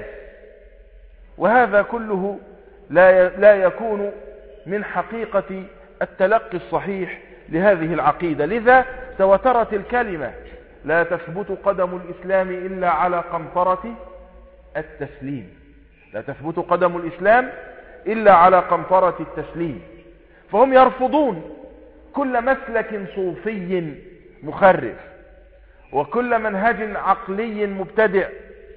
وهذا كله لا يكون من حقيقة التلقي الصحيح لهذه العقيدة. لذا توترت الكلمة: لا تثبت قدم الإسلام إلا على قنطرة التسليم. لا تثبت قدم الإسلام إلا على قنطرة التسليم. فهم يرفضون كل مسلك صوفي مخرف، وكل منهج عقلي مبتدع،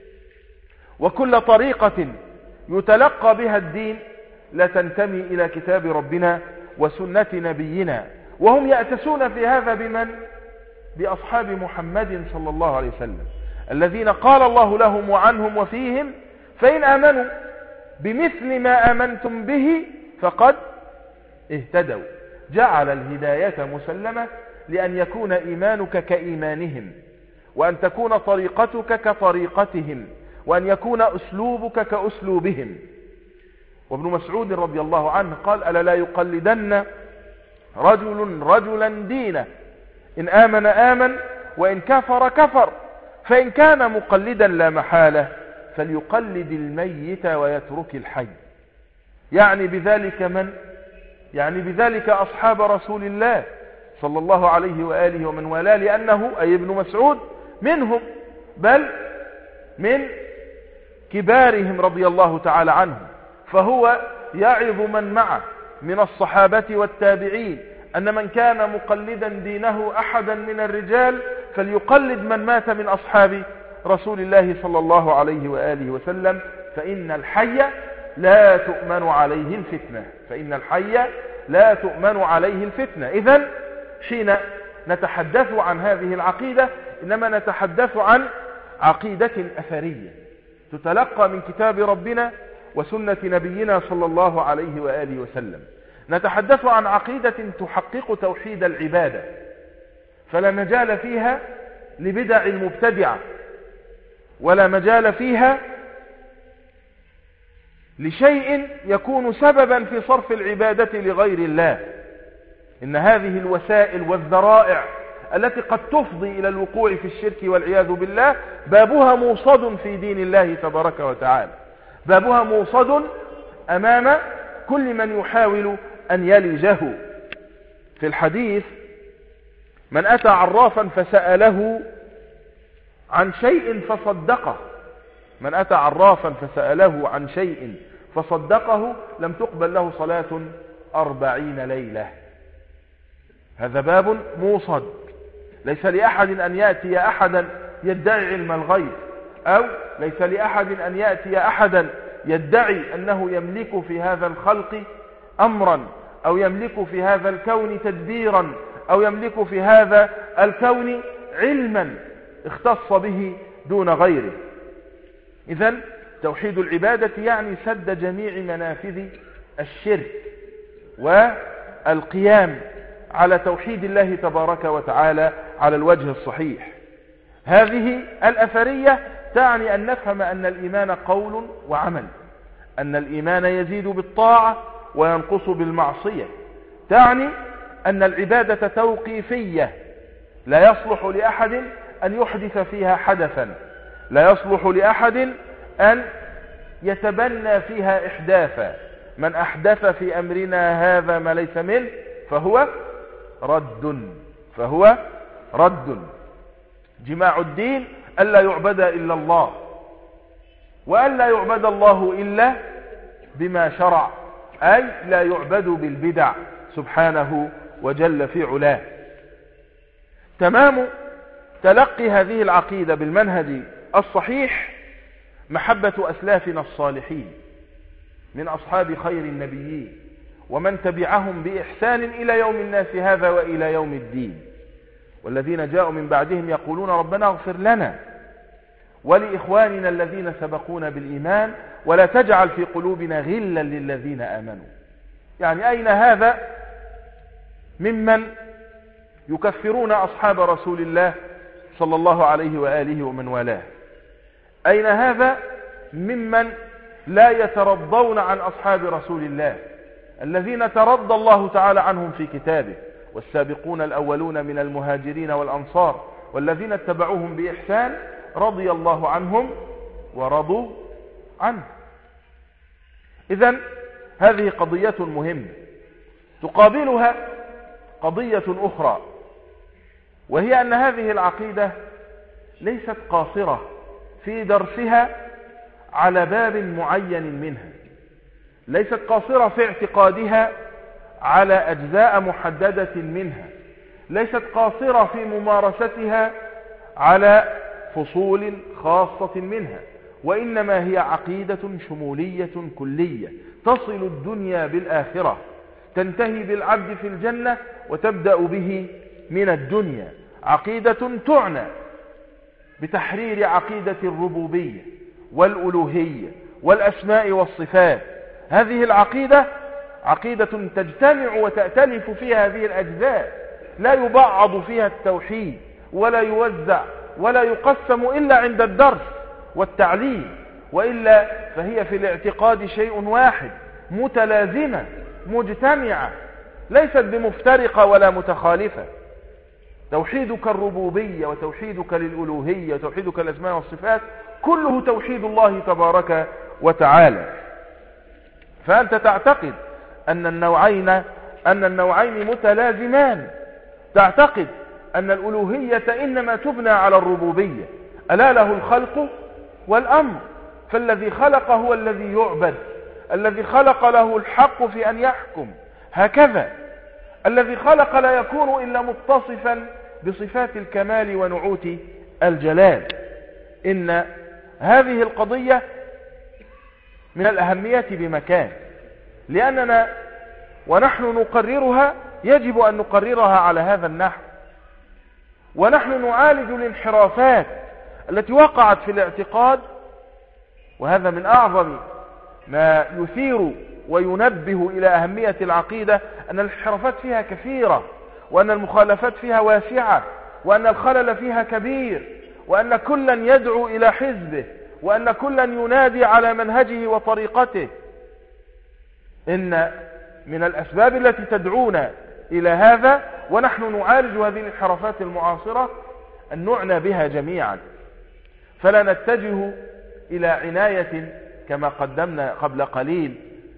وكل طريقة يتلقى بها الدين لا تنتمي إلى كتاب ربنا وسنة نبينا. وهم يأتسون في هذا بمن؟ بأصحاب محمد صلى الله عليه وسلم، الذين قال الله لهم وعنهم وفيهم: فإن آمنوا بمثل ما آمنتم به فقد اهتدوا. جعل الهداية مسلمة لأن يكون إيمانك كإيمانهم، وأن تكون طريقتك كطريقتهم، وأن يكون أسلوبك كأسلوبهم. وابن مسعود رضي الله عنه قال: ألا لا يقلدن رجل رجلا دينه، إن آمن آمن وإن كفر كفر، فإن كان مقلدا لا محالة فليقلد الميت ويترك الحي. يعني بذلك من؟ يعني بذلك أصحاب رسول الله صلى الله عليه وآله ومن والاه، لأنه أي ابن مسعود منهم، بل من كبارهم رضي الله تعالى عنهم. فهو يعظ من معه من الصحابة والتابعين أن من كان مقلدا دينه أحدا من الرجال فليقلد من مات من أصحاب رسول الله صلى الله عليه وآله وسلم، فإن الحي لا تؤمن عليه الفتنة. فإن الحي لا تؤمن عليه الفتنة. إذن حين نتحدث عن هذه العقيدة إنما نتحدث عن عقيدة أثرية تتلقى من كتاب ربنا وسنة نبينا صلى الله عليه وآله وسلم. نتحدث عن عقيدة تحقق توحيد العبادة، فلا مجال فيها لبدع المبتدعة، ولا مجال فيها لشيء يكون سببا في صرف العبادة لغير الله. إن هذه الوسائل والذرائع التي قد تفضي إلى الوقوع في الشرك والعياذ بالله بابها موصد في دين الله تبارك وتعالى، بابها موصد أمام كل من يحاول أن يلجه. في الحديث: من أتى عرافا فسأله عن شيء فصدقه، من أتى عرافا فسأله عن شيء فصدقه لم تقبل له صلاة 40 ليلة. هذا باب موصد، ليس لأحد أن يأتي أحدا يدعي علم الغيب، أو ليس لأحد أن يأتي أحدا يدعي أنه يملك في هذا الخلق أمرا، أو يملك في هذا الكون تدبيرا، أو يملك في هذا الكون علما اختص به دون غيره. إذن توحيد العبادة يعني سد جميع منافذ الشرك والقيام على توحيد الله تبارك وتعالى على الوجه الصحيح. هذه الأثرية تعني أن نفهم أن الإيمان قول وعمل، أن الإيمان يزيد بالطاعة وينقص بالمعصية. تعني أن العبادة توقيفية، لا يصلح لأحد أن يحدث فيها حدثا، لا يصلح لأحد أن يتبنى فيها إحداثا. من أحدث في أمرنا هذا ما ليس منه فهو رد. جماع الدين ألا يعبد إلا الله، وألا يعبد الله إلا بما شرع، أي لا يعبد بالبدع سبحانه وجل في علاه. تمام تلقي هذه العقيدة بالمنهج الصحيح محبة أسلافنا الصالحين من أصحاب خير النبيين ومن تبعهم بإحسان إلى يوم الناس هذا وإلى يوم الدين، والذين جاءوا من بعدهم يقولون ربنا اغفر لنا ولإخواننا الذين سبقونا بالإيمان ولا تجعل في قلوبنا غلا للذين آمنوا. يعني أين هذا ممن يكفرون أصحاب رسول الله صلى الله عليه وآله ومن والاه؟ أين هذا ممن لا يترضون عن أصحاب رسول الله الذين ترضى الله تعالى عنهم في كتابه؟ والسابقون الأولون من المهاجرين والأنصار والذين اتبعوهم بإحسان رضي الله عنهم ورضوا عنه. إذن هذه قضية مهمة. تقابلها قضية أخرى، وهي أن هذه العقيدة ليست قاصرة في درسها على باب معين منها، ليست قاصرة في اعتقادها على أجزاء محددة منها، ليست قاصرة في ممارستها على فصول خاصة منها، وإنما هي عقيدة شمولية كلية تصل الدنيا بالآخرة، تنتهي بالعبد في الجنة وتبدأ به من الدنيا. عقيدة تعنى بتحرير عقيدة الربوبية والألوهية والأسماء والصفات. هذه العقيدة عقيدة تجتمع وتأتلف فيها هذه الأجزاء، لا يبعض فيها التوحيد ولا يوزع ولا يقسم إلا عند الدرس والتعليم، وإلا فهي في الاعتقاد شيء واحد، متلازمة مجتمعة، ليست بمفترقة ولا متخالفة. توحيدك الربوبية وتوحيدك للألوهية وتوحيدك الأسماء والصفات كله توحيد الله تبارك وتعالى. فأنت تعتقد أن النوعين متلازمان، تعتقد أن الألوهية إنما تبنى على الربوبية، ألا له الخلق والأمر، فالذي خلق هو الذي يعبد، الذي خلق له الحق في أن يحكم، هكذا الذي خلق لا يكون إلا متصفا بصفات الكمال ونعوت الجلال. إن هذه القضية من الأهمية بمكان، لأننا ونحن نقررها يجب أن نقررها على هذا النحو، ونحن نعالج الانحرافات التي وقعت في الاعتقاد. وهذا من أعظم ما يثير وينبه إلى أهمية العقيدة، أن الانحرافات فيها كثيرة، وأن المخالفات فيها واسعة، وأن الخلل فيها كبير، وأن كلا يدعو إلى حزبه، وأن كلا ينادي على منهجه وطريقته. إن من الأسباب التي تدعونا إلى هذا ونحن نعالج هذه الانحرافات المعاصرة أن نعنى بها جميعا، فلا نتجه إلى عناية كما قدمنا قبل قليل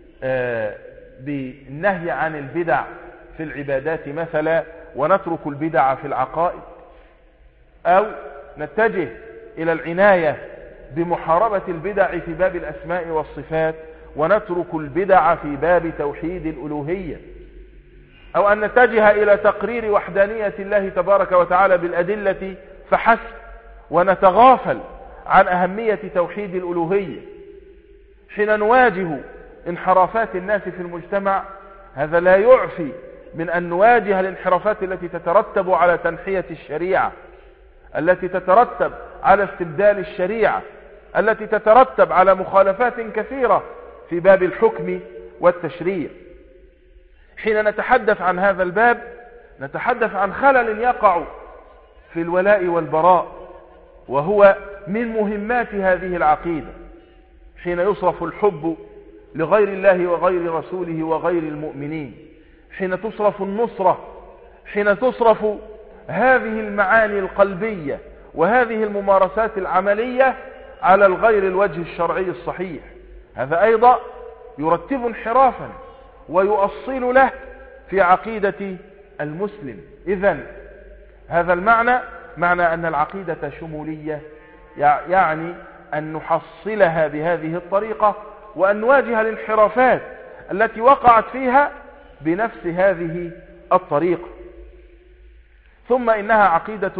بالنهي عن البدع في العبادات مثلا، ونترك البدع في العقائد، أو نتجه إلى العناية بمحاربة البدع في باب الأسماء والصفات، ونترك البدع في باب توحيد الألوهية، أو أن نتجه إلى تقرير وحدانية الله تبارك وتعالى بالأدلة فحسب، ونتغافل عن أهمية توحيد الألوهية حين نواجه انحرافات الناس في المجتمع. هذا لا يعفي من أن نواجه الانحرافات التي تترتب على تنحية الشريعة، التي تترتب على استبدال الشريعة، التي تترتب على مخالفات كثيرة في باب الحكم والتشريع. حين نتحدث عن هذا الباب نتحدث عن خلل يقع في الولاء والبراء، وهو من مهمات هذه العقيدة. حين يصرف الحب لغير الله وغير رسوله وغير المؤمنين، حين تصرف النصرة، حين تصرف هذه المعاني القلبية وهذه الممارسات العملية على الغير الوجه الشرعي الصحيح، هذا أيضا يرتب انحرافا ويؤصل له في عقيدة المسلم. إذن هذا المعنى معنى أن العقيدة شمولية، يعني أن نحصلها بهذه الطريقة، وأن نواجه الانحرافات التي وقعت فيها بنفس هذه الطريقة. ثم إنها عقيدة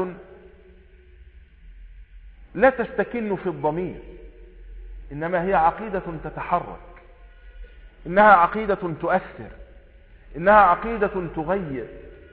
لا تستكن في الضمير، إنما هي عقيدة تتحرك، إنها عقيدة تؤثر، إنها عقيدة تغير،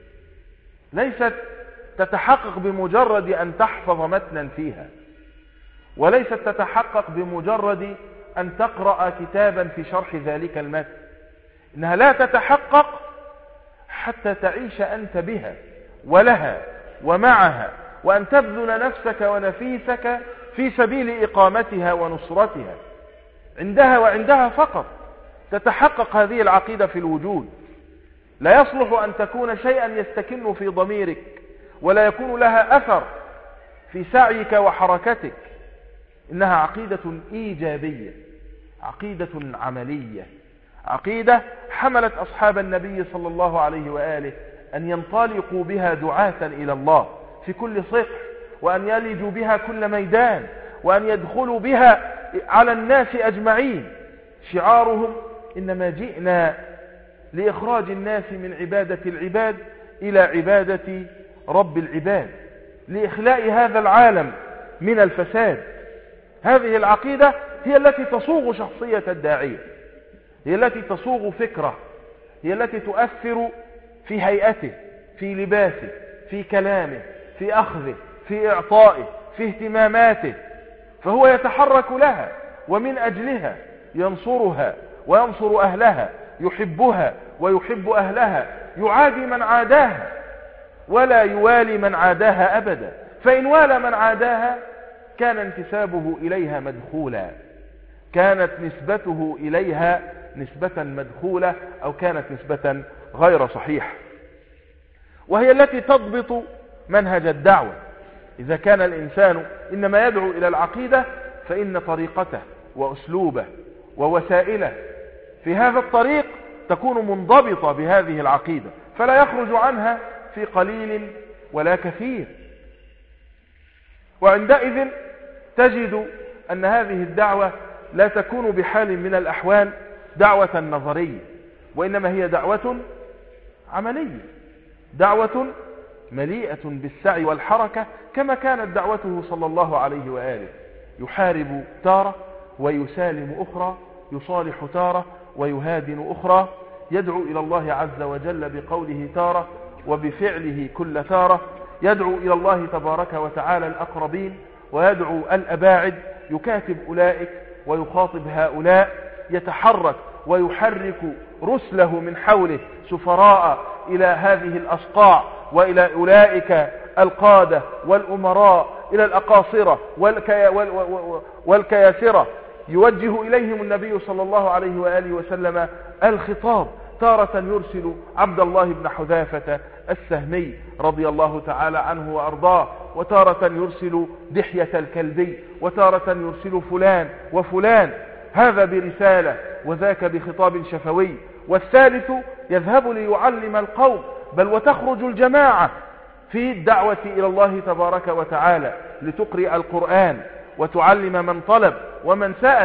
ليست تتحقق بمجرد أن تحفظ متنا فيها، وليست تتحقق بمجرد أن تقرأ كتابا في شرح ذلك المتن. إنها لا تتحقق حتى تعيش أنت بها ولها ومعها، وأن تبذل نفسك ونفيسك في سبيل إقامتها ونصرتها. عندها وعندها فقط تتحقق هذه العقيدة في الوجود. لا يصلح أن تكون شيئا يستكن في ضميرك ولا يكون لها أثر في سعيك وحركتك. إنها عقيدة إيجابية، عقيدة عملية، عقيدة حملت أصحاب النبي صلى الله عليه وآله أن ينطلقوا بها دعاة إلى الله في كل صقر، وأن يلجوا بها كل ميدان، وأن يدخلوا بها على الناس أجمعين. شعارهم: إنما جئنا لإخراج الناس من عبادة العباد إلى عبادة رب العباد، لإخلاء هذا العالم من الفساد. هذه العقيدة هي التي تصوغ شخصية الداعية، هي التي تصوغ فكره، هي التي تؤثر في هيئته، في لباسه، في كلامه، في أخذه، في إعطائه، في اهتماماته. فهو يتحرك لها ومن أجلها، ينصرها وينصر أهلها، يحبها ويحب أهلها، يعادي من عاداها ولا يوالي من عاداها أبدا. فإن والى من عاداها كان انتسابه إليها مدخولا، كانت نسبته إليها نسبة مدخولة، أو كانت نسبة غير صحيحة. وهي التي تضبط منهج الدعوة. إذا كان الإنسان إنما يدعو إلى العقيدة، فإن طريقته وأسلوبه ووسائله في هذا الطريق تكون منضبطة بهذه العقيدة، فلا يخرج عنها في قليل ولا كثير. وعندئذ تجد أن هذه الدعوة لا تكون بحال من الأحوال دعوة نظرية، وإنما هي دعوة عملية، دعوة مليئة بالسعي والحركة، كما كانت دعوته صلى الله عليه وآله. يحارب تارة ويسالم أخرى، يصالح تارة ويهادن أخرى، يدعو إلى الله عز وجل بقوله تارة وبفعله كل تارة، يدعو إلى الله تبارك وتعالى الأقربين ويدعو الأباعد، يكاتب أولئك ويخاطب هؤلاء، يتحرك ويحرك رسله من حوله سفراء إلى هذه الأصقاع وإلى أولئك القادة والأمراء، إلى الأقاصرة والكياسرة. يوجه إليهم النبي صلى الله عليه وآله وسلم الخطاب. تارة يرسل عبد الله بن حذافة السهمي رضي الله تعالى عنه وأرضاه، وتارة يرسل دحية الكلبي، وتارة يرسل فلان وفلان، هذا برسالة وذاك بخطاب شفوي. والثالث يذهب ليعلم القوم، بل وتخرج الجماعة في الدعوة إلى الله تبارك وتعالى لتقرئ القرآن وتعلم من طلب ومن سأل،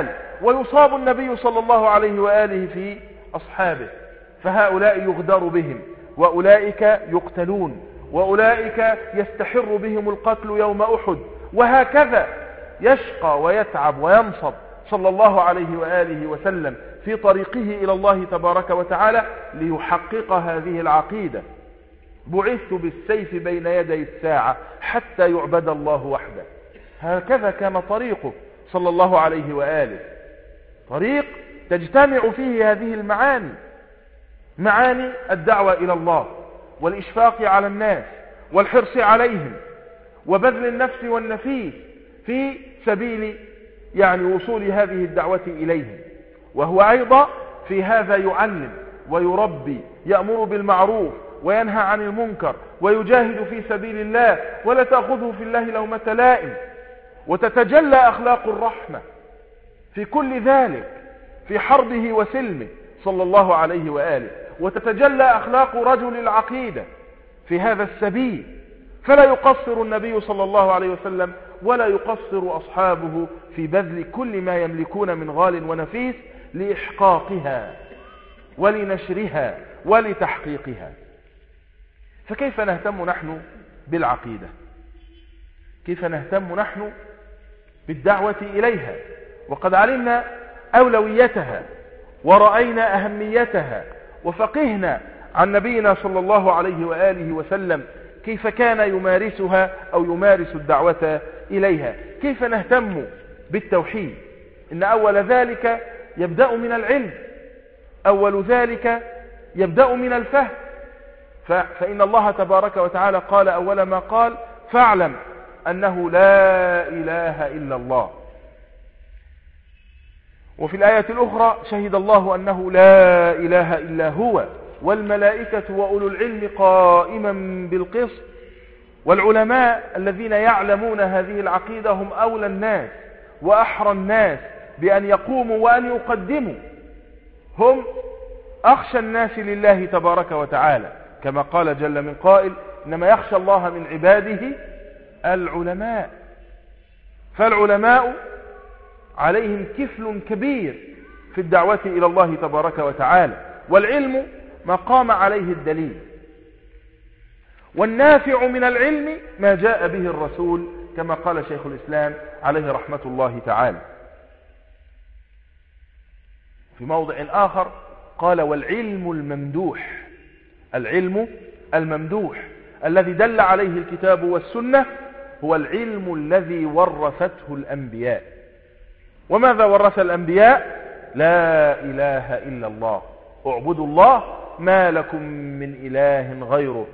ويصاب النبي صلى الله عليه وآله في أصحابه، فهؤلاء يغدر بهم، وأولئك يقتلون، وأولئك يستحر بهم القتل يوم أحد، وهكذا يشقى ويتعب وينصب صلى الله عليه وآله وسلم في طريقه إلى الله تبارك وتعالى ليحقق هذه العقيدة. بعثت بالسيف بين يدي الساعة حتى يعبد الله وحده. هكذا كان طريقه صلى الله عليه وآله، طريق تجتمع فيه هذه المعاني، معاني الدعوة إلى الله والإشفاق على الناس والحرص عليهم وبذل النفس والنفيس في سبيل وصول هذه الدعوة إليهم. وهو أيضا في هذا يعلم ويربي، يأمر بالمعروف وينهى عن المنكر ويجاهد في سبيل الله ولا تأخذه في الله لومة لائم، وتتجلى أخلاق الرحمة في كل ذلك في حربه وسلمه صلى الله عليه وآله، وتتجلى أخلاق رجل العقيدة في هذا السبيل. فلا يقصر النبي صلى الله عليه وسلم ولا يقصر أصحابه في بذل كل ما يملكون من غال ونفيس لإحقاقها ولنشرها ولتحقيقها. فكيف نهتم نحن بالعقيدة؟ كيف نهتم نحن بالدعوة إليها وقد علمنا أولويتها ورأينا أهميتها وفقهنا عن نبينا صلى الله عليه وآله وسلم كيف كان يمارسها أو يمارس الدعوة إليها؟ كيف نهتم بالتوحيد؟ إن أول ذلك يبدأ من العلم، أول ذلك يبدأ من الفهم. فإن الله تبارك وتعالى قال أول ما قال: فاعلم أنه لا إله إلا الله. وفي الآية الأخرى: شهد الله أنه لا إله إلا هو والملائكة وأولو العلم قائما بالقسط. والعلماء الذين يعلمون هذه العقيدة هم أولى الناس وأحرى الناس بأن يقوموا وأن يقدموا، هم أخشى الناس لله تبارك وتعالى، كما قال جل من قائل: إنما يخشى الله من عباده العلماء. فالعلماء عليهم كفل كبير في الدعوة إلى الله تبارك وتعالى، والعلم ما قام عليه الدليل، والنافع من العلم ما جاء به الرسول، كما قال شيخ الإسلام عليه رحمة الله تعالى. في موضع آخر قال: والعلم الممدوح، العلم الممدوح الذي دل عليه الكتاب والسنة هو العلم الذي ورثته الأنبياء. وماذا ورث الأنبياء؟ لا إله إلا الله، اعبدوا الله ما لكم من إله غيره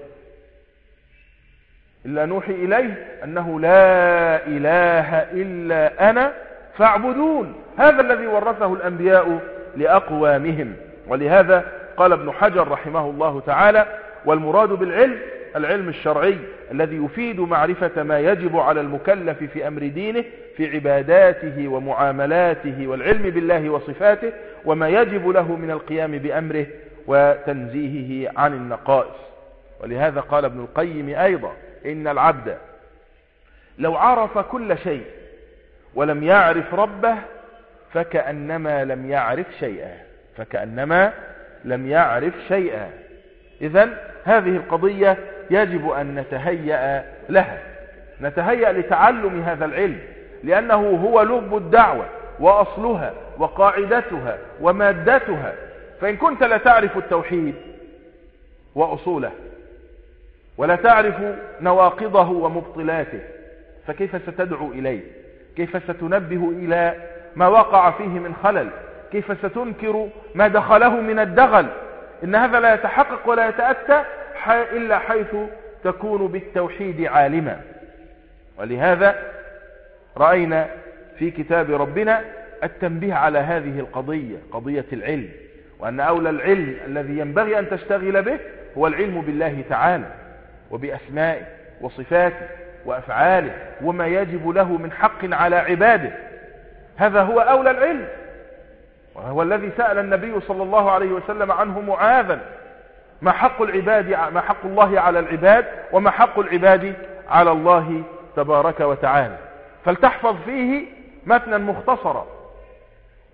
إلا نوحي إليه أنه لا إله إلا أنا فاعبدون. هذا الذي ورثه الأنبياء لأقوامهم. ولهذا قال ابن حجر رحمه الله تعالى: والمراد بالعلم العلم الشرعي الذي يفيد معرفة ما يجب على المكلف في أمر دينه في عباداته ومعاملاته، والعلم بالله وصفاته، وما يجب له من القيام بأمره وتنزيهه عن النقائص. ولهذا قال ابن القيم أيضا: إن العبد لو عرف كل شيء ولم يعرف ربه فكأنما لم يعرف شيئا، فكأنما لم يعرف شيئا. إذن هذه القضية يجب أن نتهيأ لها، نتهيأ لتعلم هذا العلم، لأنه هو لب الدعوة وأصلها وقاعدتها ومادتها. فإن كنت لا تعرف التوحيد وأصوله ولا تعرف نواقضه ومبطلاته فكيف ستدعو إليه؟ كيف ستنبه إلى ما وقع فيه من خلل؟ كيف ستنكر ما دخله من الدغل؟ إن هذا لا يتحقق ولا يتأتى إلا حيث تكون بالتوحيد عالما. ولهذا رأينا في كتاب ربنا التنبيه على هذه القضية، قضية العلم، وأن أولى العلم الذي ينبغي أن تشتغل به هو العلم بالله تعالى وبأسمائه وصفاته وأفعاله وما يجب له من حق على عباده. هذا هو أولى العلم، وهو الذي سأل النبي صلى الله عليه وسلم عنه معاذا: ما حق العباد، ما حق الله على العباد، وما حق العباد على الله تبارك وتعالى. فلتحفظ فيه متنا مختصرا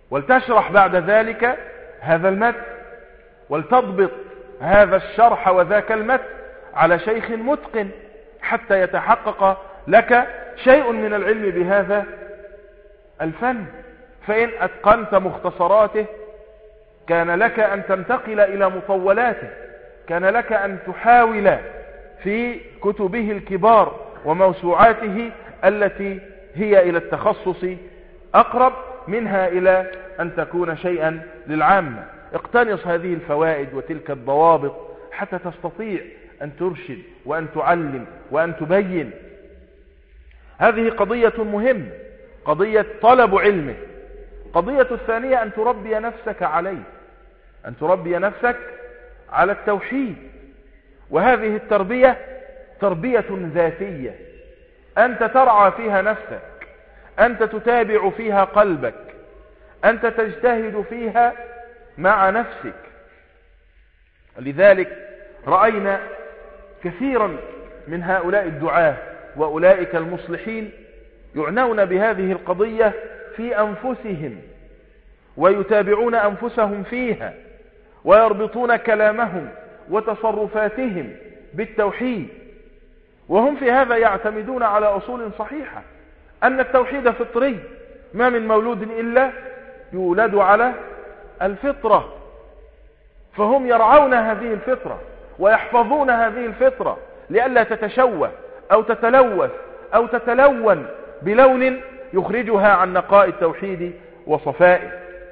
ولتشرح بعد ذلك هذا المتن، ولتضبط هذا الشرح وذاك المتن على شيخ متقن حتى يتحقق لك شيء من العلم بهذا الفن. فإن أتقنت مختصراته كان لك أن تنتقل إلى مطولاته، كان لك أن تحاول في كتبه الكبار وموسوعاته التي هي إلى التخصص أقرب منها إلى أن تكون شيئا للعامة. اقتنص هذه الفوائد وتلك الضوابط حتى تستطيع أن ترشد وأن تعلم وأن تبين. هذه قضية مهمة، قضية طلب علمه. قضية الثانية أن تربي نفسك عليه، أن تربي نفسك على التوحيد. وهذه التربية تربية ذاتية، أنت ترعى فيها نفسك، أنت تتابع فيها قلبك، أنت تجتهد فيها مع نفسك. لذلك رأينا كثيرا من هؤلاء الدعاة وأولئك المصلحين يعنون بهذه القضية في أنفسهم، ويتابعون أنفسهم فيها، ويربطون كلامهم وتصرفاتهم بالتوحيد، وهم في هذا يعتمدون على أصول صحيحة، أن التوحيد فطري، ما من مولود إلا يولد على الفطرة. فهم يرعون هذه الفطرة ويحفظون هذه الفطرة لئلا تتشوه أو تتلوث أو تتلون بلون يخرجها عن نقاء التوحيد وصفائه.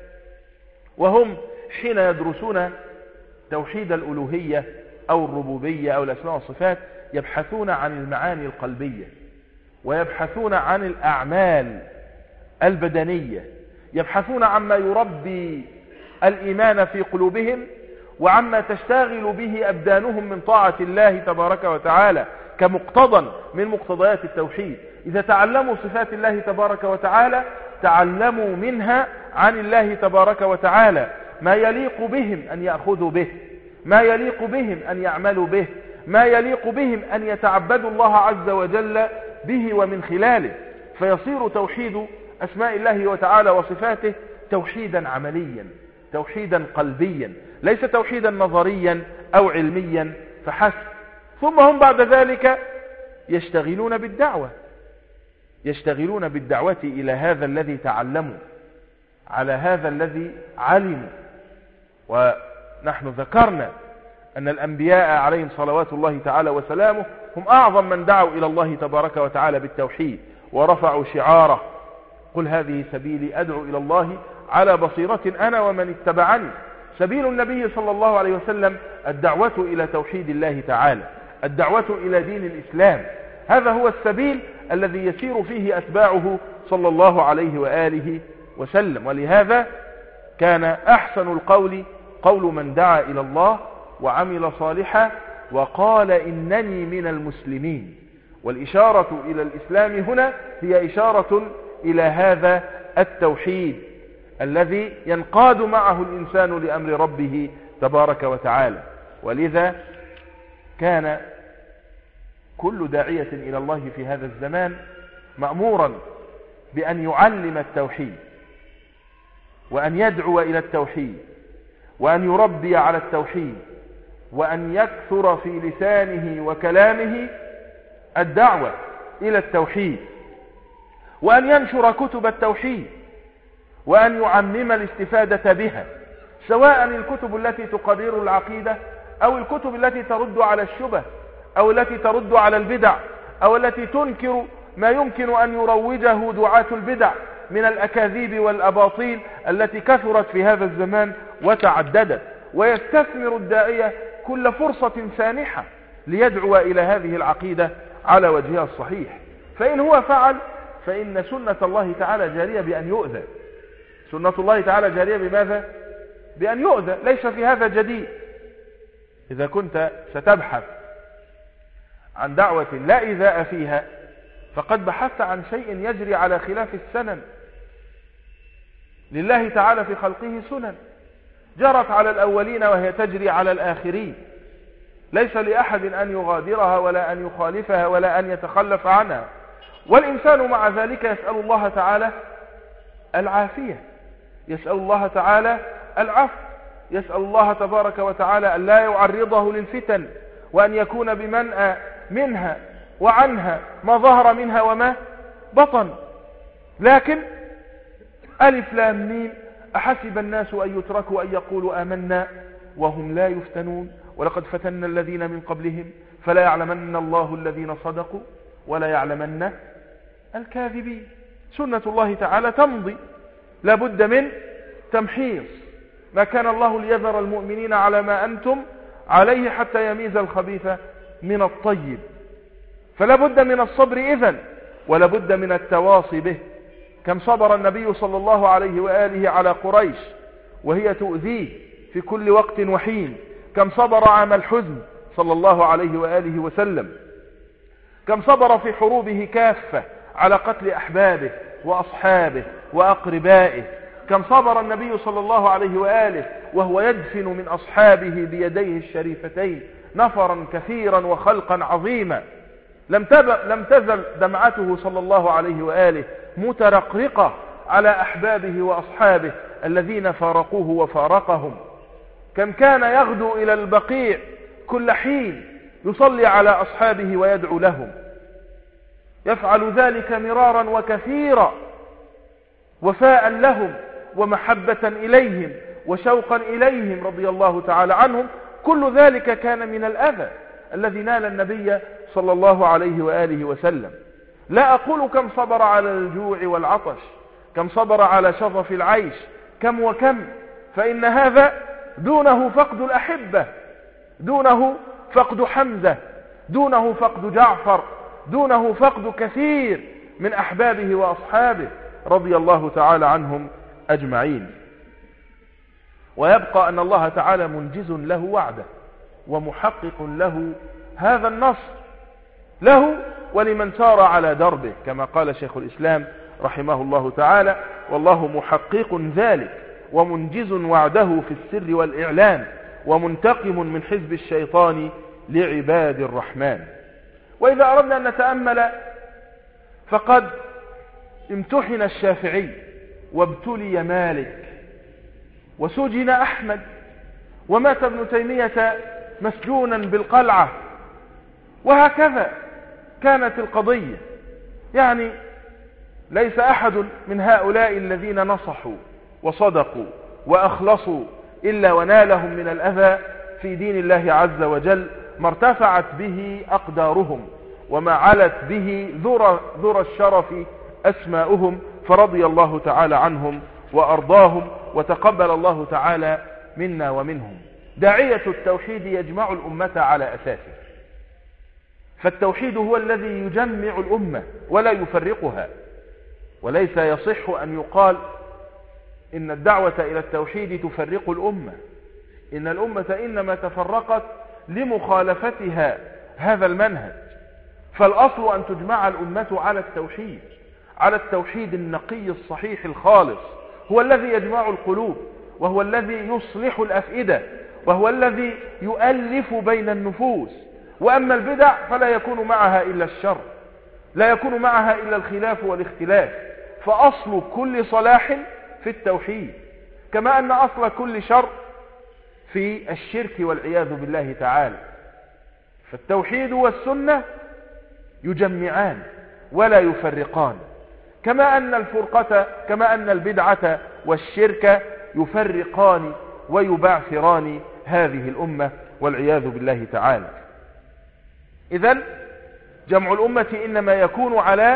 وهم حين يدرسون توحيد الألوهية أو الربوبية أو الأسماء والصفات يبحثون عن المعاني القلبية، ويبحثون عن الأعمال البدنية، يبحثون عما يربي الإيمان في قلوبهم وعما تشتغل به أبدانهم من طاعة الله تبارك وتعالى كمقتضى من مقتضيات التوحيد. إذا تعلموا صفات الله تبارك وتعالى تعلموا منها عن الله تبارك وتعالى ما يليق بهم أن يأخذوا به، ما يليق بهم أن يعملوا به، ما يليق بهم أن يتعبدوا الله عز وجل به ومن خلاله. فيصير توحيد أسماء الله وتعالى وصفاته توحيدا عمليا، توحيدا قلبيا، ليس توحيدا نظريا أو علميا فحسب. ثم هم بعد ذلك يشتغلون بالدعوة، يشتغلون بالدعوة إلى هذا الذي تعلموا، على هذا الذي علموا. ونحن ذكرنا أن الأنبياء عليهم صلوات الله تعالى وسلامه هم أعظم من دعوا إلى الله تبارك وتعالى بالتوحيد ورفعوا شعاره: قل هذه سبيلي أدعو إلى الله على بصيرة أنا ومن اتبعني. سبيل النبي صلى الله عليه وسلم الدعوة إلى توحيد الله تعالى، الدعوة إلى دين الإسلام. هذا هو السبيل الذي يسير فيه أتباعه صلى الله عليه وآله وسلم. ولهذا كان أحسن القول قول من دعا إلى الله وعمل صالحا وقال إنني من المسلمين. والإشارة إلى الإسلام هنا هي إشارة إلى هذا التوحيد الذي ينقاد معه الإنسان لأمر ربه تبارك وتعالى. ولذا كان كل داعية إلى الله في هذا الزمان مأمورا بأن يعلم التوحيد، وأن يدعو إلى التوحيد، وأن يربي على التوحيد، وأن يكثر في لسانه وكلامه الدعوة إلى التوحيد، وأن ينشر كتب التوحيد، وأن يعمم الاستفادة بها، سواء الكتب التي تقرر العقيدة أو الكتب التي ترد على الشبه أو التي ترد على البدع أو التي تنكر ما يمكن أن يروجه دعاة البدع من الأكاذيب والأباطيل التي كثرت في هذا الزمان وتعددت. ويستثمر الداعية كل فرصة سانحة ليدعو إلى هذه العقيدة على وجهها الصحيح. فإن هو فعل فإن سنة الله تعالى جارية بأن يؤذى. سنة الله تعالى جارية بماذا؟ بأن يؤذى، ليس في هذا جديد. إذا كنت ستبحث عن دعوة لا إيذاء فيها فقد بحثت عن شيء يجري على خلاف السنن. لله تعالى في خلقه سنن جرت على الأولين وهي تجري على الآخرين، ليس لأحد أن يغادرها ولا أن يخالفها ولا أن يتخلف عنها. والإنسان مع ذلك يسأل الله تعالى العافية، يسأل الله تعالى العفو، يسأل الله تبارك وتعالى أن لا يعرضه للفتن، وأن يكون بمنأى منها وعنها ما ظهر منها وما بطن. لكن ألف لام ميم، أحسب الناس أن يتركوا أن يقولوا آمنا وهم لا يفتنون ولقد فتنا الذين من قبلهم فلا يعلمن الله الذين صدقوا ولا يعلمن الكاذبين. سنة الله تعالى تمضي، لابد من تمحيص. ما كان الله ليذر المؤمنين على ما أنتم عليه حتى يميز الخبيث من الطيب، فلا بد من الصبر إذن، ولا بد من التواصي به. كم صبر النبي صلى الله عليه وآله على قريش وهي تؤذيه في كل وقت وحين، كم صبر عام الحزن صلى الله عليه وآله وسلم، كم صبر في حروبه كافة على قتل أحبابه وأصحابه وأقربائه، كم صبر النبي صلى الله عليه وآله وهو يدفن من أصحابه بيديه الشريفتين نفرا كثيرا وخلقا عظيما. لم تزل دمعته صلى الله عليه وآله مترقرقة على أحبابه وأصحابه الذين فارقوه وفارقهم. كم كان يغدو إلى البقيع كل حين يصلي على أصحابه ويدعو لهم، يفعل ذلك مرارا وكثيرا وفاء لهم ومحبة إليهم وشوقا إليهم رضي الله تعالى عنهم. كل ذلك كان من الأذى الذي نال النبي صلى الله عليه وآله وسلم. لا أقول كم صبر على الجوع والعطش، كم صبر على شظف العيش، كم وكم، فإن هذا دونه فقد الأحبة، دونه فقد حمزة، دونه فقد جعفر، دونه فقد كثير من أحبابه وأصحابه رضي الله تعالى عنهم أجمعين. ويبقى أن الله تعالى منجز له وعده ومحقق له هذا النصر، له ولمن سار على دربه، كما قال شيخ الإسلام رحمه الله تعالى: والله محقق ذلك ومنجز وعده في السر والإعلان ومنتقم من حزب الشيطان لعباد الرحمن. وإذا أردنا أن نتأمل فقد امتحن الشافعي وابتلي مالك وسجن أحمد ومات ابن تيمية مسجونا بالقلعة، وهكذا كانت القضية. يعني ليس أحد من هؤلاء الذين نصحوا وصدقوا وأخلصوا إلا ونالهم من الأذى في دين الله عز وجل ما ارتفعت به أقدارهم وما علت به ذرى الشرف أسماؤهم، فرضي الله تعالى عنهم وأرضاهم وتقبل الله تعالى منا ومنهم. داعية التوحيد يجمع الأمة على أساسه، فالتوحيد هو الذي يجمع الأمة ولا يفرقها. وليس يصح أن يقال إن الدعوة إلى التوحيد تفرق الأمة، إن الأمة إنما تفرقت لمخالفتها هذا المنهج. فالأصل أن تجمع الأمة على التوحيد، على التوحيد النقي الصحيح الخالص، هو الذي يجمع القلوب، وهو الذي يصلح الأفئدة، وهو الذي يؤلف بين النفوس. وأما البدع فلا يكون معها إلا الشر، لا يكون معها إلا الخلاف والاختلاف. فأصل كل صلاح في التوحيد، كما أن أصل كل شر في الشرك والعياذ بالله تعالى. فالتوحيد والسنة يجمعان ولا يفرقان، كما أن البدعة والشرك يفرقان ويبعثران هذه الأمة والعياذ بالله تعالى. إذن جمع الأمة إنما يكون على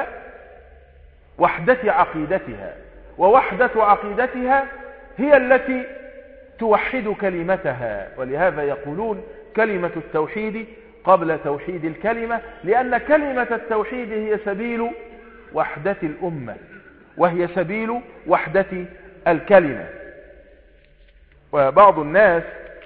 وحدة عقيدتها، ووحدة عقيدتها هي التي توحد كلمتها. ولهذا يقولون كلمة التوحيد قبل توحيد الكلمة، لأن كلمة التوحيد هي سبيل وحدة الأمة، وهي سبيل وحدة الكلمة. وبعض الناس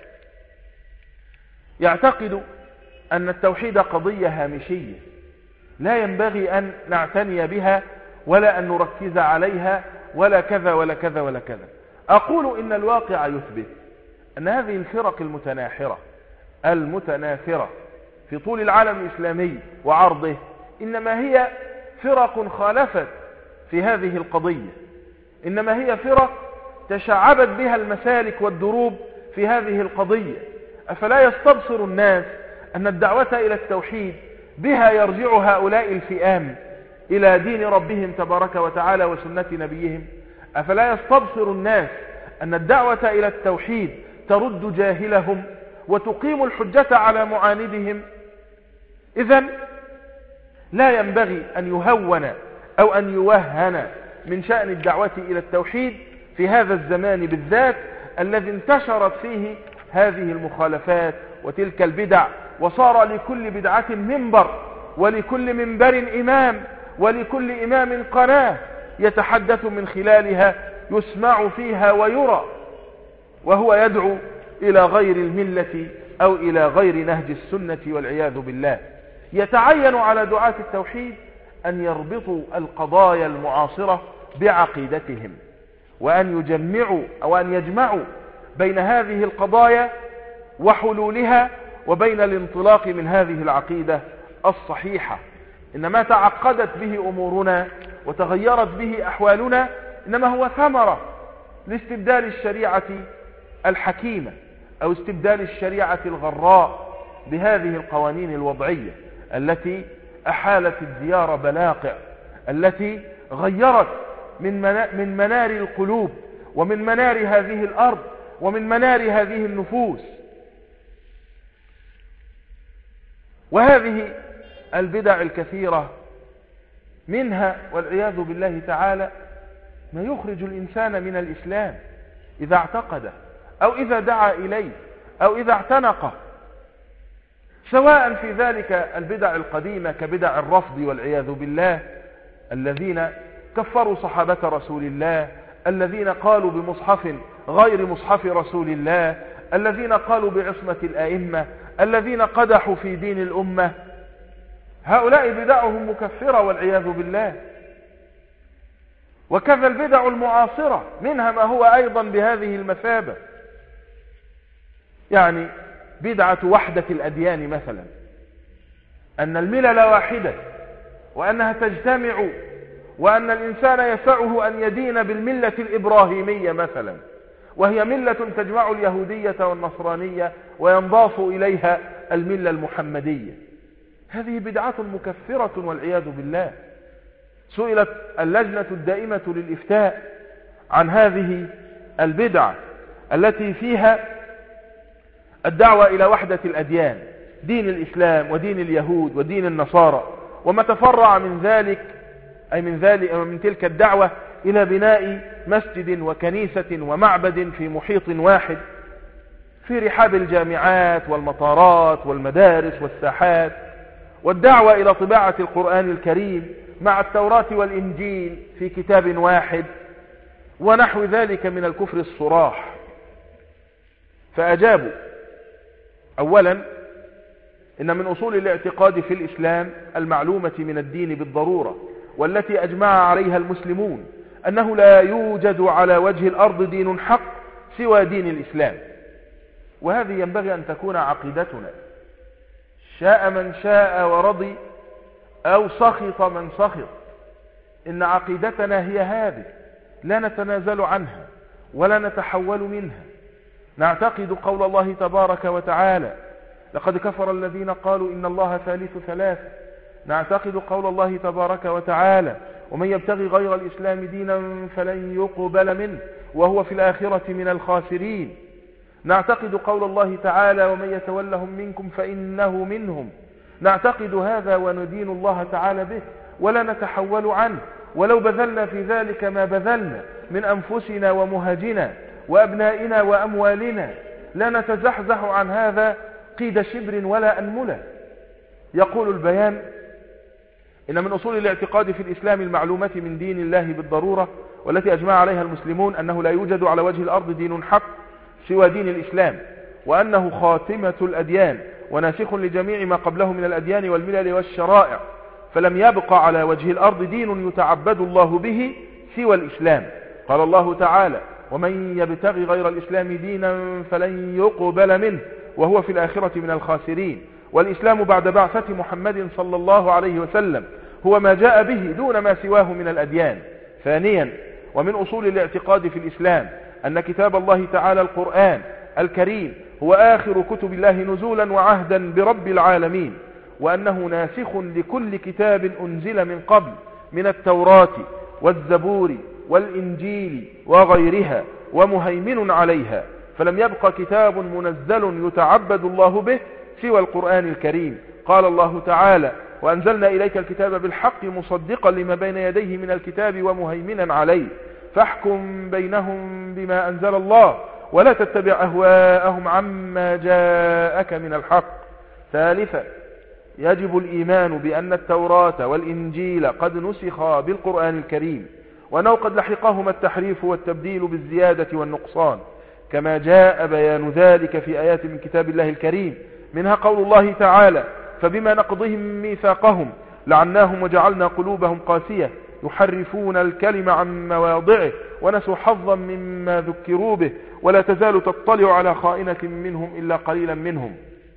يعتقد أن التوحيد قضية هامشية لا ينبغي أن نعتني بها ولا أن نركز عليها ولا كذا ولا كذا ولا كذا. أقول إن الواقع يثبت أن هذه الفرق المتناثرة في طول العالم الإسلامي وعرضه إنما هي فرق خالفت في هذه القضية، إنما هي فرق تشعبت بها المسالك والدروب في هذه القضية. أفلا يستبصر الناس أن الدعوة إلى التوحيد بها يرجع هؤلاء الفئام إلى دين ربهم تبارك وتعالى وسنة نبيهم؟ أفلا يستبصر الناس أن الدعوة إلى التوحيد ترد جاهلهم وتقيم الحجة على معاندهم؟ إذن لا ينبغي أن يهون أو أن يوهن من شأن الدعوة إلى التوحيد في هذا الزمان بالذات الذي انتشرت فيه هذه المخالفات وتلك البدع، وصار لكل بدعة منبر، ولكل منبر إمام، ولكل إمام قناة يتحدث من خلالها يسمع فيها ويرى، وهو يدعو إلى غير الملة أو إلى غير نهج السنة والعياذ بالله. يتعين على دعاة التوحيد أن يربطوا القضايا المعاصرة بعقيدتهم، وأن يجمعوا أو أن يجمعوا بين هذه القضايا وحلولها وبين الانطلاق من هذه العقيدة الصحيحة. إنما تعقدت به أمورنا وتغيرت به أحوالنا إنما هو ثمرة لاستبدال الشريعة الحكيمة أو استبدال الشريعة الغراء بهذه القوانين الوضعية التي أحالت الديار بلاقع، التي غيرت من منار القلوب ومن منار هذه الأرض ومن منار هذه النفوس. وهذه البدع الكثيرة منها والعياذ بالله تعالى ما يخرج الإنسان من الإسلام إذا اعتقده أو إذا دعا إليه أو إذا اعتنقه، سواء في ذلك البدع القديمة كبدع الرفض والعياذ بالله، الذين كفروا صحابة رسول الله، الذين قالوا بمصحف غير مصحف رسول الله، الذين قالوا بعصمة الأئمة، الذين قدحوا في دين الأمة. هؤلاء بدعهم مكفرة والعياذ بالله. وكذا البدع المعاصرة منها ما هو أيضا بهذه المثابة، يعني بدعة وحدة الأديان مثلا، أن الملل واحدة وأنها تجتمع وأن الإنسان يسعه أن يدين بالملة الإبراهيمية مثلا، وهي ملة تجمع اليهودية والنصرانية وينضاف إليها الملة المحمدية. هذه بدعة مكفرة والعياذ بالله. سئلت اللجنة الدائمة للإفتاء عن هذه البدعة التي فيها الدعوة إلى وحدة الأديان، دين الإسلام ودين اليهود ودين النصارى، وما تفرع من ذلك أي من تلك الدعوة إلى بناء مسجد وكنيسة ومعبد في محيط واحد في رحاب الجامعات والمطارات والمدارس والساحات، والدعوة إلى طباعة القرآن الكريم مع التوراة والإنجيل في كتاب واحد، ونحو ذلك من الكفر الصراح. فأجابوا: أولا، إن من أصول الاعتقاد في الإسلام المعلومة من الدين بالضرورة والتي أجمع عليها المسلمون أنه لا يوجد على وجه الأرض دين حق سوى دين الإسلام، وهذه ينبغي أن تكون عقيدتنا، شاء من شاء ورضي أو سخط من سخط. إن عقيدتنا هي هذه، لا نتنازل عنها ولا نتحول منها. نعتقد قول الله تبارك وتعالى: لقد كفر الذين قالوا إن الله ثالث ثلاثة. نعتقد قول الله تبارك وتعالى: ومن يبتغي غير الإسلام دينا فلن يقبل منه وهو في الآخرة من الخاسرين. نعتقد قول الله تعالى: ومن يتولهم منكم فإنه منهم. نعتقد هذا وندين الله تعالى به ولا نتحول عنه، ولو بذلنا في ذلك ما بذلنا من أنفسنا ومهاجنا وأبنائنا وأموالنا، لا نتزحزح عن هذا قيد شبر ولا أنملة. يقول البيان: إن من أصول الاعتقاد في الإسلام المعلومة من دين الله بالضرورة والتي أجمع عليها المسلمون أنه لا يوجد على وجه الأرض دين حق سوى دين الإسلام، وأنه خاتمة الأديان وناسخ لجميع ما قبله من الأديان والملل والشرائع، فلم يبق على وجه الأرض دين يتعبد الله به سوى الإسلام. قال الله تعالى: ومن يبتغي غير الإسلام دينا فلن يقبل منه وهو في الآخرة من الخاسرين. والإسلام بعد بعثة محمد صلى الله عليه وسلم هو ما جاء به دون ما سواه من الأديان. ثانيا، ومن أصول الاعتقاد في الإسلام أن كتاب الله تعالى القرآن الكريم هو آخر كتب الله نزولا وعهدا برب العالمين، وأنه ناسخ لكل كتاب أنزل من قبل من التوراة والزبور والإنجيل وغيرها ومهيمن عليها، فلم يبق كتاب منزل يتعبد الله به سوى القرآن الكريم. قال الله تعالى: وأنزلنا إليك الكتاب بالحق مصدقا لما بين يديه من الكتاب ومهيمنا عليه فاحكم بينهم بما أنزل الله ولا تتبع أهواءهم عما جاءك من الحق. ثالثا، يجب الإيمان بأن التوراة والإنجيل قد نسخا بالقرآن الكريم، وأنه قد لحقهما التحريف والتبديل بالزيادة والنقصان، كما جاء بيان ذلك في آيات من كتاب الله الكريم، منها قول الله تعالى: فبما نقضهم ميثاقهم لعناهم وجعلنا قلوبهم قاسية يحرفون الكلم عن مواضعه ونسوا حظا مما ذكروا به ولا تزال تطلع على خائنة منهم إلا قليلا منهم.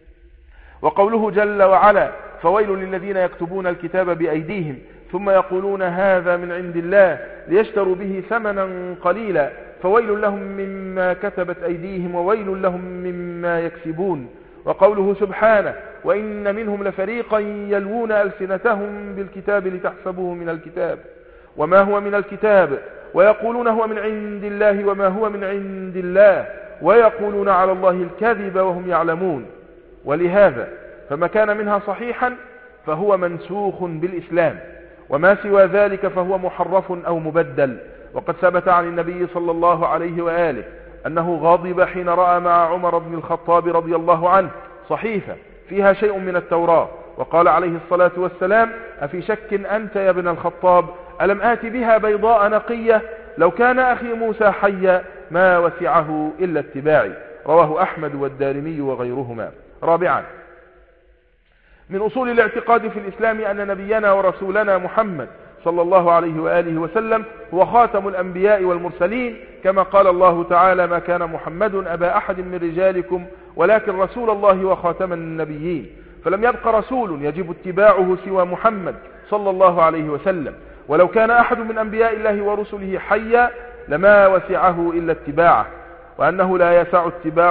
وقوله جل وعلا: فويل للذين يكتبون الكتاب بأيديهم ثم يقولون هذا من عند الله ليشتروا به ثمنا قليلا فويل لهم مما كتبت أيديهم وويل لهم مما يكسبون. وقوله سبحانه: وإن منهم لفريقا يلوون ألسنتهم بالكتاب لتحسبوه من الكتاب وما هو من الكتاب ويقولون هو من عند الله وما هو من عند الله ويقولون على الله الكذب وهم يعلمون. ولهذا فما كان منها صحيحا فهو منسوخ بالإسلام، وما سوى ذلك فهو محرف أو مبدل. وقد ثبت عن النبي صلى الله عليه وآله أنه غضب حين رأى مع عمر بن الخطاب رضي الله عنه صحيفة فيها شيء من التوراة، وقال عليه الصلاة والسلام: أفي شك أنت يا ابن الخطاب؟ ألم آت بها بيضاء نقية؟ لو كان أخي موسى حيا ما وسعه إلا اتباعي. رواه أحمد والدارمي وغيرهما. رابعا، من أصول الاعتقاد في الإسلام أن نبينا ورسولنا محمد صلى الله عليه وآله وسلم هو خاتم الأنبياء والمرسلين، كما قال الله تعالى: ما كان محمد أبا أحد من رجالكم ولكن رسول الله وخاتم النبيين. فلم يبق رسول يجب اتباعه سوى محمد صلى الله عليه وسلم، ولو كان أحد من أنبياء الله ورسله حيا لما وسعه إلا اتباعه، وأنه لا يسع